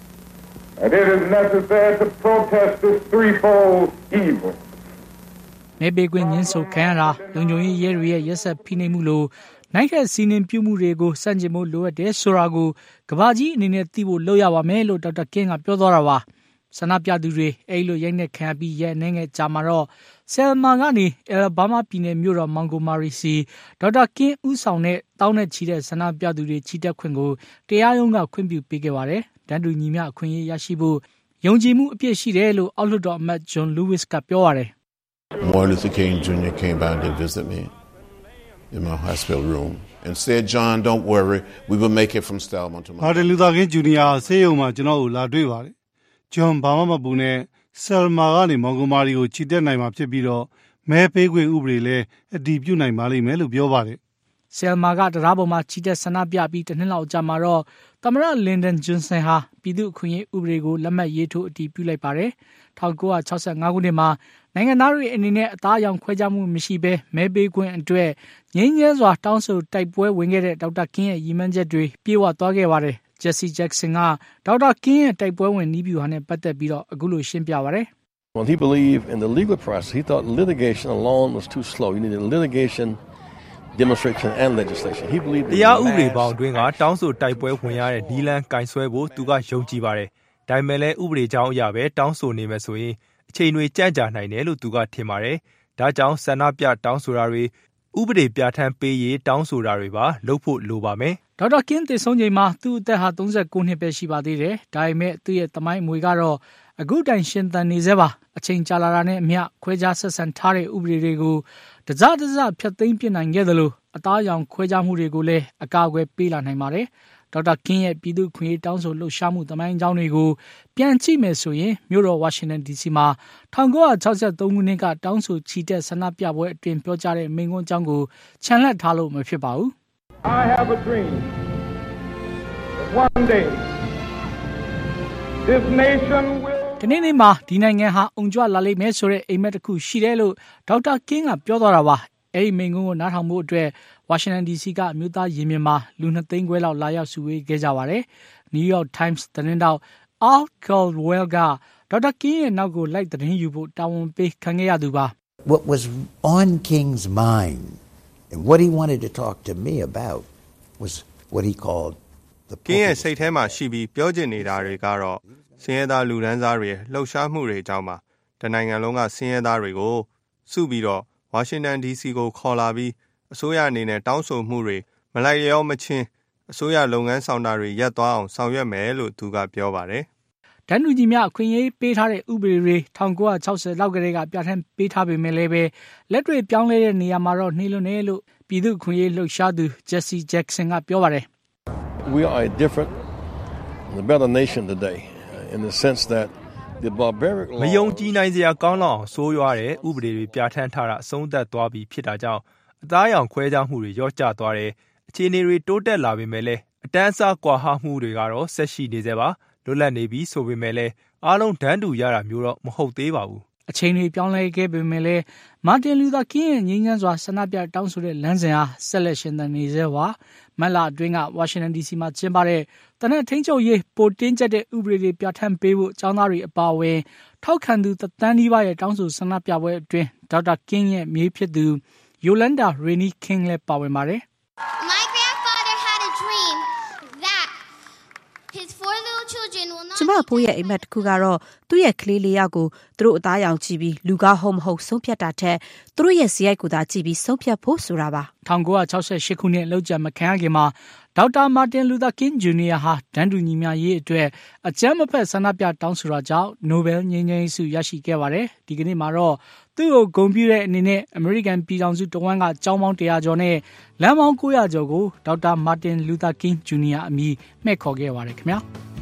that it is necessary to protest this threefold evil. မဲပေးခွင့်ညှင်းဆိုခံရတာလုံခြုံရေးရဲတွေရဲ့ရက်စက်ဖိနှိပ်မှုလိုနိုင်တဲ့စီးနှင်ပြုမှုတွေကိုစန့်ကျင်ဖို့လိုအပ်တယ်ဆိုတာကိုကမ္ဘာကြီးအနေနဲ့သိဖို့လုပ်ရပါမယ်လို့ဒေါက်တာကင်းကပြောသွားတာပါဆန္ဒပြသူတွေအဲ့လိုရိုက်နှက်ခံပြီးရဲအနေနဲ့ကြာမှာတော့ဆယ်မာကနေအယ်လ်ဘားမားပြည်နယ်မြို့တော်မောင်ဂိုမာရီစီဒေါက်တာကင်းဦးဆောင်တဲ့တောင်းနဲ့ချီတဲ့ဆန္ဒပြသူတွေချီတက်ခွင့်ကိုတရားရုံးကခွင့်ပြုပေးခဲ့ပါတယ်တန်းတူညီမျှအခွင့်အရေးရရှိဖို့ယုံကြည်မှုအပြည့်ရှိတယ်လို့အောက်လွှတ်တော်အမတ်ဂျွန်လူးဝစ်ကပြောပါတယ် Martin Luther King Junior came by to visit me in my hospital room and said, John, don't worry, we will make it from Selma to Montgomery. Martin Luther King Junior ဆေးရုံမှာကျွန်တော်ကိုလာတွေ့ပါတယ်။ John ဘာမှမပူနဲ့ Selma ကနေ Montgomery ကိုချီတက်နိုင်မှာဖြစ်ပြီးတော့မဲပေးခွင့်ဥပဒေလည်းအတည်ပြုနိုင်ပါလိမ့်မယ်လို့ပြောပါတယ်။ Selma ကတရားပေါ်မှာချီတက်ဆန္ဒပြပြီးတစ်နှစ်လောက်ကြာမှာတော့သမ္မတ Lyndon Johnson ဟာပြည်သူ့အခွင့်အရေးဥပဒေကိုလက်မှတ်ရေးထိုးအတည်ပြုလိုက်ပါတယ်။၁၉၆၅ခုနှစ်မှာနိုင်ငံသားတွေအနေနဲ့အသားအရောင်ခွဲခြားမှုမရှိဘဲမဲပေးခွင့်အတွက်ငြိမ်းချမ်းစွာတောင်းဆိုတိုက်ပွဲဝင်ခဲ့တဲ့ဒေါက်တာကင်းရဲ့ရည်မှန်းချက်တွေပြေဝသွားခဲ့ပါတယ်။ Jesse Jackson ကဒေါက်တာကင်းရဲ့တိုက်ပွဲဝင်နည်းဗျူဟာနဲ့ပတ်သက်ပြီးတော့အခုလိုရှင်းပြပါတယ်။ Well, he believed in the legal process. He thought litigation alone was too slow. You needed litigation, demonstration, and legislation. He believed in တရားဥပဒေပေါင်းတွင်ကတောင်းဆိုတိုက်ပွဲဝင်ရတဲ့နီလန်ကင်ဆွဲဖို့သူကယုံကြည်ပါတယ်။ဒါပေမဲ့လည်းဥပဒေကြောင်းအရပဲတောင်းဆိုနေမယ်ဆိုရင်အချိန်တွေကြန့်ကြာနိုင်တယ်လို့သူကထင်ပါတယ်။ဒါကြောင့်ဆန္ဒပြတောင်းဆိုတာတွေဥပဒေပြဋ္ဌာန်းပေးရေးတောင်းဆိုတာတွေပါလုပ်ဖို့လိုပါမယ်။ဒေါက်တာကင်းသေဆုံးချိန်မှာသူ့အသက်ဟာ၃၉နှစ်ပဲရှိပါသေးတယ်။ဒါပေမဲ့သူ့ရဲ့သမိုင်းအမွေကတော့အခုတိုင်ရှင်သန်နေသေးပါအချိန်ကြာလာတာနဲ့အမျှခွဲခြားဆက်ဆံထားတဲ့ဥပဒေတွေကိုတစတစဖျက်သိမ်းပြနိုင်ခဲ့သလိုအသားအရောင်ခွဲခြားမှုတွေကိုလည်းအကာအကွယ်ပေးလာနိုင်ပါတယ်။ဒေါက်တာကင်းရဲ့ပြည်သူ့ခွင့်ရေးတောင်းဆိုလှုပ်ရှားမှုသမိုင်းကြောင်းတွေကိုပြန်ကြည့်မယ်ဆိုရင်မြို့တော်ဝါရှင်တန် ဒီစီ မှာ၁၉၆၃ခုနှစ်ကတောင်းဆိုချီတက်ဆန္ဒပြပွဲအတွင်ပြောကြားတဲ့မိန့်ခွန်းအကြောင်းကိုခြံလှပ်ထားလို့မဖြစ်ပါဘူး။ I have a dream that one day this nation will ဒီနေ့နေ့မှာဒီနိုင်ငံဟာအုံကြွလာလိမ့်မယ်ဆိုတဲ့အိမ်မက်တစ်ခုရှိတယ်လို့ဒေါက်တာကင်းကပြောသွားတာပါ။အဲဒီမိန့်ခွန်းကိုနားထောင်ဖို့အတွက်ဝါရှင်တန် ဒီစီ ကအမျိုးသားရင်ပြင်မှာလူနှစ်သိန်းခွဲလောက်လာရောက်စုဝေးခဲ့ကြပါတယ်။ New York Times သတင်းတောက် Al Caldwell ကဒေါက်တာကင်းရဲ့နောက်ကိုလိုက်သတင်းယူဖို့တာဝန်ပေးခံခဲ့ရသူပါ။ What was on King's mind and what he wanted to talk to me about was what he called the King ရဲ့စိတ်ထဲမှာရှိပြီးပြောချင်နေတာတွေကတော့ဆင်းရဲသားလူဒန်းစားတွေလှုပ်ရှားမှုတွေအကြောင်းမှာတနိုင်ငံလုံးကဆင်းရဲသားတွေကိုစုပြီးတော့ဝါရှင်တန် ဒီစီ ကိုခေါ်လာပြီးအစိုးရအနေနဲ့တောင်းဆိုမှုတွေမလိုက်လျောမချင်းအစိုးရလုပ်ငန်းဆောင်တာတွေရပ်သွားအောင်ဆောင်ရွက်မယ်လို့သူကပြောပါတယ်။တန်းတူညီမျှအခွင့်အရေးပေးထားတဲ့ဥပဒေတွေ၁၉၆၀လောက်ကတည်းကပြဋ္ဌာန်းပေးထားပေမဲ့လည်းပဲလက်တွေ့ပြောင်းလဲတဲ့နေရာမှာတော့နှေးလွန်းတယ်လို့ပြည်သူ့အခွင့်အရေးလှုပ်ရှားသူ Jesse Jackson ကပြောပါတယ်။ We are a different, a better nation today in the sense that the barbaric law မယုံကြည်နိုင်စရာကောင်းလောက်ဆိုးရွားတဲ့ဥပဒေတွေပြဋ္ဌာန်းထားတာအဆုံးသတ်သွားပြီဖြစ်တာကြောင့်အသားရောင်ခွဲခြားမှုတွေရော့ကျသွားတယ်အခြေအနေတွေတိုးတက်လာပေမဲ့လည်းအတန်းအစားကွာဟမှုတွေကတော့ဆက်ရှိနေသေးပါလွတ်လပ်နေပြီဆိုပေမဲ့လည်းအားလုံးတန်းတူရတာမျိုးတော့မဟုတ်သေးပါဘူးအချိန်တွေပြောင်းလဲခဲ့ပေမဲ့လည်းမာတင်လူသာကင်းရဲ့ငြိမ်းချမ်းစွာဆန္ဒပြတောင်းဆိုတဲ့လမ်းစဉ်ဟာဆက်လက်ရှင်သန်နေသေးပါမက်လာအတွင်းကဝါရှင်တန် ဒီစီ မှာကျင်းပတဲ့တနက်ထိန်ချုပ်ရေးပိုတင်းကျပ်တဲ့ဥပဒေတွေပြဋ္ဌာန်းပေးဖို့ចောင်းသားတွေအပါအဝင်ထောက်ခံသူတသန်းနီးပါးရဲ့တောင်းဆိုဆန္ဒပြပွဲအတွင်းဒေါက်တာကင်းရဲ့မြေးဖြစ်သူ Yolanda Rainey King လည်းပါဝင်ပါတယ် My grandfather had a dream that his four little children will not ကျမဖိုးရဲ့အိမ်မက်တစ်ခုကတော့သူ့ရဲ့ကလေးလေးယောက်ကိုသူတို့အသားရောင်ကြည့်ပြီးလူကားဟုတ်မဟုတ်ဆုံးဖြတ်တာထက်သူတို့ရဲ့ဇယိုက်ကိုသာကြည့်ပြီးဆုံးဖြတ်ဖို့ဆိုတာပါ၁၉၆၈ခုနှစ်လောက်ကျမခံရခင်မှာဒေါက်တာမာတင်လူသာကင်းဂျူနီယာဟာဒန်းတူညီမျှရေးအတွက်အကြမ်းမဖက်ဆန္ဒပြတောင်းဆိုတာကြောင့်နိုဘယ်ငြိမ်းချမ်းရေးဆုရရှိခဲ့ပါတယ်ဒီကနေ့မှာတော့သူ့ကိုဂုဏ်ပြုတဲ့အနေနဲ့အမေရိကန်ပြည်ထောင်စုတဝန်းကကျောင်းပေါင်းတရာကျော်နဲ့လမ်းပေါင်း၉ရာကျော်ကိုဒေါက်တာမာတင်လူသာကင်းဂျူနီယာအမည်မှဲ့ခေါ်ခဲ့ပါတယ်ခင်ဗျာ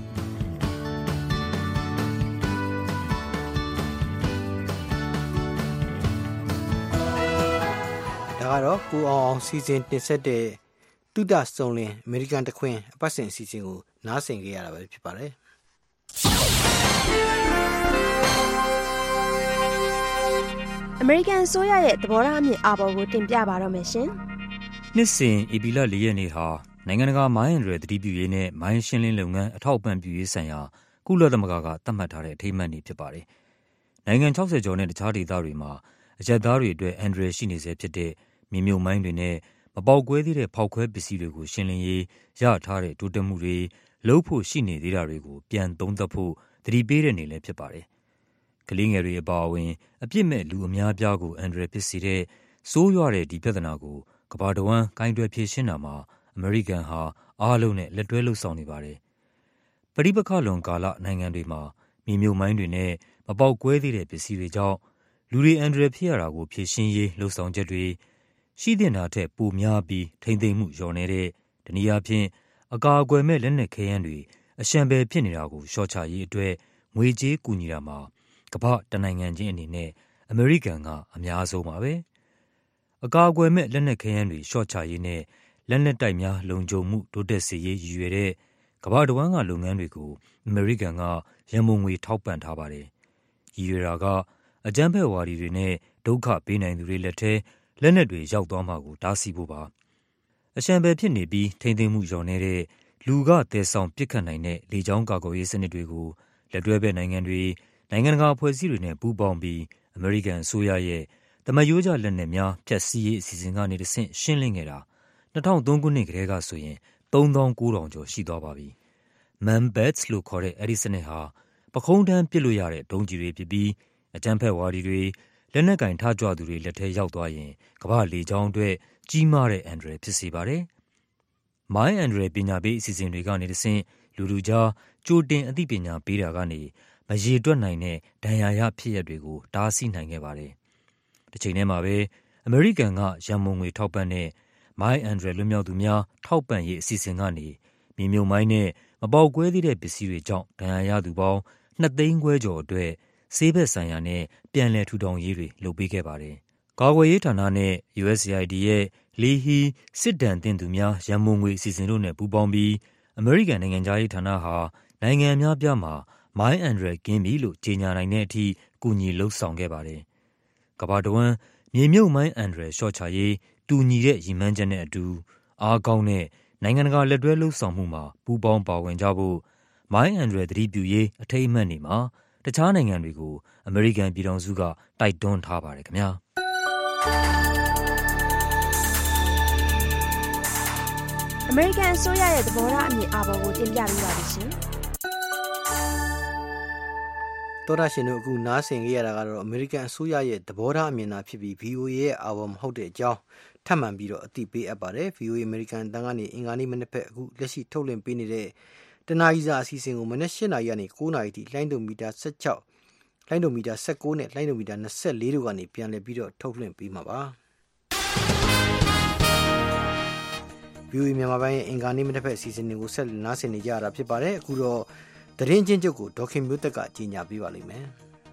ဒါကတော့ကိုအောင်အောင်စီစဉ်တင်ဆက်တဲ့တုဒ္ဒစုံလင်အမေရိကန်တခွင်အပတ်စဉ်အစီအစဉ်ကိုနားဆင်ကြရတာပဲဖြစ်ပါတယ်အမေရိကန်ဆိုရရဲ့သဘောထားအမြင်အာဘော်ကိုတင်ပြပါတော့မယ်ရှင်နှစ်စဉ်ဧပြီလ၄ရက်နေ့ဟာနိုင်ငံတကာမိုင်းရယ်သတိပြုရေးနဲ့မိုင်းရှင်းလင်းလုပ်ငန်းအထောက်အပံ့ပြုရေးဆိုင်ရာကုလသမဂ္ဂကသတ်မှတ်ထားတဲ့အထိမ်းအမှတ်နေ့ဖြစ်ပါတယ်နိုင်ငံ၆၀ကျော်နဲ့တခြားဒေသတွေမှာအရက်သားတွေအတွက်အန္တရာယ်ရှိနေဆဲဖြစ်တဲ့မြေမြုပ်မိုင်းတွေနဲ့မပေါက်ကွဲသေးတဲ့ဖောက်ခွဲပစ္စည်းတွေကိုရှင်းလင်းရေးရထားတဲ့တိုးတက်မှုတွေလုပ်ဖို့ရှိနေသေးတာတွေကိုပြန်သုံးသပ်ဖို့သတိပေးတဲ့နေ့လည်းဖြစ်ပါတယ်။ကလေးငယ်တွေအပါအဝင်အပြစ်မဲ့လူအများအပြားကိုအန္တရာယ်ဖြစ်စေတဲ့ဆိုးရွားတဲ့ဒီပြဿနာကိုကမ္ဘာတစ်ဝန်းကိုင်တွယ်ဖြေရှင်းတာမှာအမေရိကန်ဟာအားလုံးနဲ့လက်တွဲလှုပ်ဆောင်နေပါတယ်။ပဋိပက္ခလွန်ကာလနိုင်ငံတွေမှာမြေမြုပ်မိုင်းတွေနဲ့မပေါက်ကွဲသေးတဲ့ပစ္စည်းတွေကြောင့်လူတွေအန္တရာယ်ဖြစ်ရတာကိုဖြေရှင်းရေးလှုံ့ဆော်ချက်တွေရှိတဲ့နာထက်ပိုများပြီးထိမ့်သိမ်းမှုလျော့နေတဲ့တနည်းအားဖြင့်အကာအကွယ်မဲ့လက်နက်ခဲယမ်းတွေအရှံပဲဖြစ်နေတာကိုရှော့ချရေးအတွက်ငွေကြေးကူညီတာမှာကမ္ဘာတနိုင်ငံချင်းအနေနဲ့အမေရိကန်ကအများဆုံးပါပဲအကာအကွယ်မဲ့လက်နက်ခဲယမ်းတွေရှော့ချရေးနဲ့လက်နက်တိုက်များလုံခြုံမှုတိုးတက်စေရေးရည်ရွယ်တဲ့ကမ္ဘာတစ်ဝန်းကလုပ်ငန်းတွေကိုအမေရိကန်ကရန်ပုံငွေထောက်ပံ့ထားပါတယ်ရည်ရွယ်တာကအကြမ်းဖက်ဝါဒီတွေနဲ့ဒုက္ခပေးနိုင်သူတွေလက်ထဲလက်နက်တွေရောက်သွားမှာကိုတားဆီးဖို့ပါအရှံပဲဖြစ်နေပြီးထိမ့်သိမ်းမှုလျော့နေတဲ့လူကတည်ဆောင်ပစ်ခတ်နိုင်တဲ့လေကြောင်းကာကွယ်ရေးစနစ်တွေကိုလက်တွဲဘက်နိုင်ငံတွေနိုင်ငံတကာအဖွဲ့အစည်းတွေနဲ့ပူးပေါင်းပြီးအမေရိကန်အစိုးရရဲ့တမယိုးကျလက်နက်များဖျက်ဆီးရေးအစီအစဉ်ကနေတဆင့်ရှင်းလင်းခဲ့တာ၂၀၀၃ခုနှစ်ကတည်းကဆိုရင်သုံးသောင်းကိုးထောင်ကျော်ရှိသွားပါပြီ။ Manbats လို့ခေါ်တဲ့အဲဒီစနစ်ဟာပခုံးထမ်းပစ်လို့ရတဲ့ဒုံးကျည်တွေဖြစ်ပြီးအကြမ်းဖက်ဝါဒီတွေလက်နက်ကင်ထကြွသူတွေလက်ထဲရောက်သွားရင်ကမ္ဘာလေကြောင်းအတွက်ကြီးမားတဲ့အန္တရာယ်ဖြစ်စေပါတယ်။ မိုင်းအန္တရာယ်ပညာပေးအစီအစဉ်တွေကနေတဆင့်လူလူကြားကြိုတင်အသိပညာပေးတာကနေမရေတွက်နိုင်တဲ့ဒဏ်ရာရဖြစ်ရပ်တွေကိုတားဆီးနိုင်ခဲ့ပါတယ်။တစ်ချိန်တည်းမှာပဲအမေရိကန်ကရန်ပုံငွေထောက်ပံ့တဲ့မိုင်းအန္တရာယ်လွတ်မြောက်သူများထောက်ပံ့ရေးအစီအစဉ်ကနေမြေမြုပ်မိုင်းနဲ့မပေါက်ကွဲသေးတဲ့ပစ္စည်းတွေကြောင့်ဒဏ်ရာရသူပေါင်းနှစ်သိန်းခွဲကျော်အတွက်ဆေးဘက်ဆိုင်ရာနဲ့ပြန်လည်ထူထောင်ရေးတွေလုပ်ပေးခဲ့ပါတယ်။ကာကွယ်ရေးဌာနနဲ့ ယူအက်စ်အေအိုင်ဒီ ရဲ့လေဟီစစ်ဒဏ်သင့်သူများရန်ပုံငွေအစီအစဉ်တို့နဲ့ပူးပေါင်းပြီးအမေရိကန်နိုင်ငံသားရေးဌာနဟာနိုင်ငံများပြားမှာမိုင်းအန္တရာယ်ကင်းပြီလို့ကြေညာနိုင်တဲ့အထိကူညီလှုံ့ဆော်ခဲ့ပါတယ်။ကမ္ဘာတဝန်းမြေမြုပ်မိုင်းအန္တရာယ်လျှော့ချရေးတူညီတဲ့ရည်မှန်းချက်နဲ့အတူအားကောင်းတဲ့နိုင်ငံတကာလက်တွဲလှုံ့ဆော်မှုမှာပူးပေါင်းပါဝင်ကြဖို့မိုင်းအန္တရာယ်သတိပြုရေးအထိမ်းအမှတ်နေ့မှာတခြားနိုင်ငံတွေကိုအမေရိကန်ပြည်ထောင်စုကတိုက်တွန်းထားပါတယ်ခင်ဗျာအမေရိကန်အစိုးရရဲ့သဘောထားအမြင်အာဘော်ကိုတင်ပြပေးပါလိမ့်ရှင်တော်ရရှင်တို့အခုနားဆင်ကြရတာကတော့အမေရိကန်အစိုးရရဲ့သဘောထားအမြင်သာဖြစ်ပြီး ဗီအိုအေ ရဲ့အာဘော်မဟုတ်တဲ့အကြောင်းထပ်မံပြီးတော့အသိပေးအပ်ပါတယ် ဗီအိုအေ အမေရိကန်တန်ကနေအင်္ဂါနေ့မနေ့ဖက်အခုလက်ရှိထုတ်လွှင့်ပေးနေတဲ့တနာရီစာအစီအစဉ်ကိုမနေ့၈နာရီကနေ၉နာရီထိလိုင်းဒိုမီတာ၁၆လိုင်းဒိုမီတာ၁၉နဲ့လိုင်းဒိုမီတာ၂၄တို့ကနေပြန်လည်ပြီးတော့ထုတ်လွှင့်ပေးမှာပါဗီအိုအေမြန်မာပိုင်းရဲ့အင်္ဂါနေ့မနေ့ဖက်အစီအစဉ်တွေကိုဆက်လက်နားဆင်နေကြရတာဖြစ်ပါတယ်အခုတော့သတင်းချင်းချုပ်ကိုဒေါခင်မျိုးသက်ကကြီးညာပေးပါလိမ့်မယ်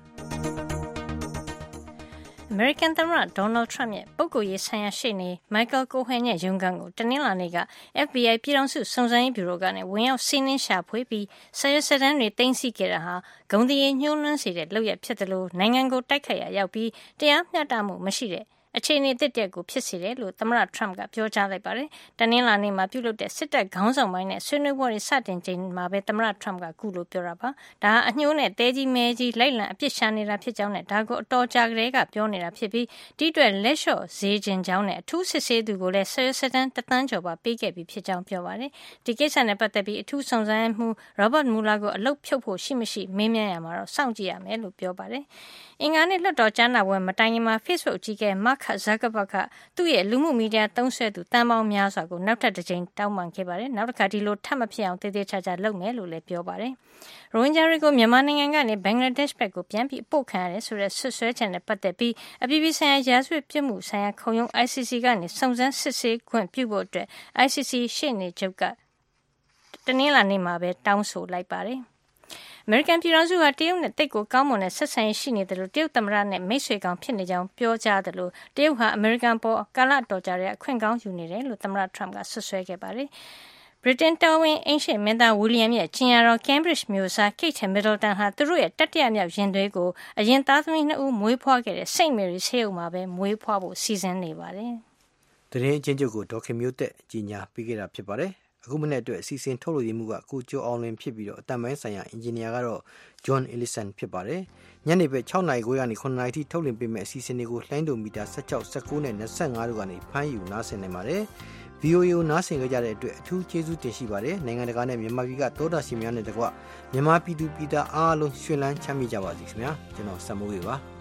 အမေရိကန်သမ္မတဒေါ်နယ်ထရမ့်ရဲ့ပုဂ္ဂိုလ်ရေးဆိုင်ရာရှေ့နေမိုက်ကယ်ကိုဟန်ရဲ့ရုံးခန်းကိုတနင်္လာနေ့က အက်ဖ်ဘီအိုင် ပြည်ထောင်စုစုံစမ်းရေးဗျူရိုကနေဝင်ရောက်စီးနင်းရှာဖွေပြီးစာရွက်စာတမ်းတွေသိမ်းဆည်းခဲ့တာဟာဂုဏ်သရေညှိုးနွမ်းစေတဲ့လုပ်ရပ်ဖြစ်တယ်လို့နိုင်ငံကိုတိုက်ခိုက်ရာရောက်ပြီးတရားမျှတမှုမရှိတဲ့အခြေအနေတစ်တက်ကိုဖြစ်စေတယ်လို့သမ္မတထရမ့်ကပြောကြားလိုက်ပါတယ်။တနင်္လာနေ့မှာပြုလုပ်တဲ့စစ်တပ်ခေါင်းဆောင်ပိုင်းနဲ့ဆွေးနွေးပွဲတွေစတင်ချိန်မှာပဲသမ္မတထရမ့်ကခုလိုပြောတာပါ။ဒါဟာအညှိုးနဲ့တဲကြီးမဲကြီးလိုက်လံအပြစ်ရှာနေတာဖြစ်ကြောင်းနဲ့ဒါကိုအတော်ကြာကလေးကပြောနေတာဖြစ်ပြီးဒီအတွက်လက်လျှော့ဈေးခြင်းကြောင်းနဲ့အထူးစစ်ဆေးသူကိုလည်းဆယ်စတန်တသန်းကျော်ပါပေးခဲ့ပြီးဖြစ်ကြောင်းပြောပါတယ်။ဒီကိစ္စနဲ့ပတ်သက်ပြီးအထူးစုံစမ်းမှုရောဘတ်မူလာကိုအလုပ်ဖြုတ်ဖို့ရှိမရှိမေးမြန်းရမှာတော့စောင့်ကြည့်ရမယ်လို့ပြောပါတယ်။အင်္ဂါနေ့လွှတ်တော်ကြားနာပွဲမတိုင်ခင်မှာ Facebook အကြီးအကဲ Mark Zuckerberg ကသူ့ရဲ့လူမှုမီဒီယာသုံးစွဲသူတန်ပေါင်းများစွာကိုနောက်ထပ်တစ်ကြိမ်တောင်းပန်ခဲ့ပါတယ်။နောက်တစ်ခါဒီလိုထပ်မဖြစ်အောင်တည်တည်ချာချာလုပ်မယ်လို့လည်းပြောပါတယ်။ရိုဟင်ဂျာတွေကိုမြန်မာနိုင်ငံကနေဘင်္ဂလားဒေ့ရှ်ဘက်ကိုပြန်ပြီးအပို့ခံရတယ်ဆိုတဲ့ဆွဆွဲချက်နဲ့ပတ်သက်ပြီးအပြည်ပြည်ဆိုင်ရာရာဇဝတ်ပြစ်မှုဆိုင်ရာခုံရုံး I C C ကနေစုံစမ်းစစ်ဆေးခွင့်ပြုဖို့အတွက် I C C ရှေ့နေချုပ်ကတနင်္လာနေ့မှာပဲတောင်းဆိုလိုက်ပါတယ်။အမေရိကန်ပြည်ထောင်စုဟာတရုတ်နဲ့တိတ်ကိုကောင်းမွန်တဲ့ဆက်ဆံရေးရှိနေတယ်လို့တရုတ်သမ္မတနဲ့မိတ်ဆွေကောင်ဖြစ်နေကြောင်းပြောကြားတယ်လို့တရုတ်ဟာအမေရိကန်ပေါ်ကာလတော်ကြာတဲ့အခွင့်ကောင်းယူနေတယ်လို့သမ္မတထရမ့်ကဆွဆွဲခဲ့ပါတယ်။ဗြိတိန်တော်ဝင်အင်ရှေ့မင်းသားဝီလီယံရဲ့ကျင်ရတော် Cambridge မျိုးစား Kate Middleton ဟာသူတို့ရဲ့တတိယမြောက်ရင်သွေးကိုအရင်သားသမီးနှစ်ဦးမွေးဖွားခဲ့တဲ့ Saint Mary ဆေးရုံမှာပဲမွေးဖွားဖို့စီစဉ်နေပါတယ်။သတင်းအချင်းချုပ်ကိုဒေါခင်မျိုးသက်ကြီးညာပေးခဲ့တာဖြစ်ပါတယ်။အခုမနေ့အတွက်အစီအစဉ်ထုတ်လို့ရမှုကကိုကျော်အောင်လင်းဖြစ်ပြီးတော့အတန်ပိုင်းဆိုင်ရာအင်ဂျင်နီယာကတော့ John Ellison ဖြစ်ပါတယ်။ညနေပဲ၆နာရီခွဲကနေ၇နာရီထိထုတ်လွှင့်ပေးမယ့်အစီအစဉ်တွေကိုလှိုင်းဒိုမီတာ၁၆ ၁၉နဲ့၂၅တို့ကနေဖမ်းယူနားဆင်နိုင်ပါတယ်။ ဗီအိုအေ ကိုနားဆင်ကြတဲ့အတွက်အထူးကျေးဇူးတင်ရှိပါတယ်။နိုင်ငံတကာနဲ့မြန်မာပြည်ကသောတာရှင်များနဲ့တကွမြန်မာပြည်သူပြည်သားအားလုံးရွှင်လန်းချမ်းမြေ့ကြပါစေခင်ဗျာ။ကျွန်တော်စံမိုးဝေပါ။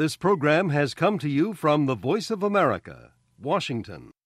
This program has come to you from the Voice of America, Washington.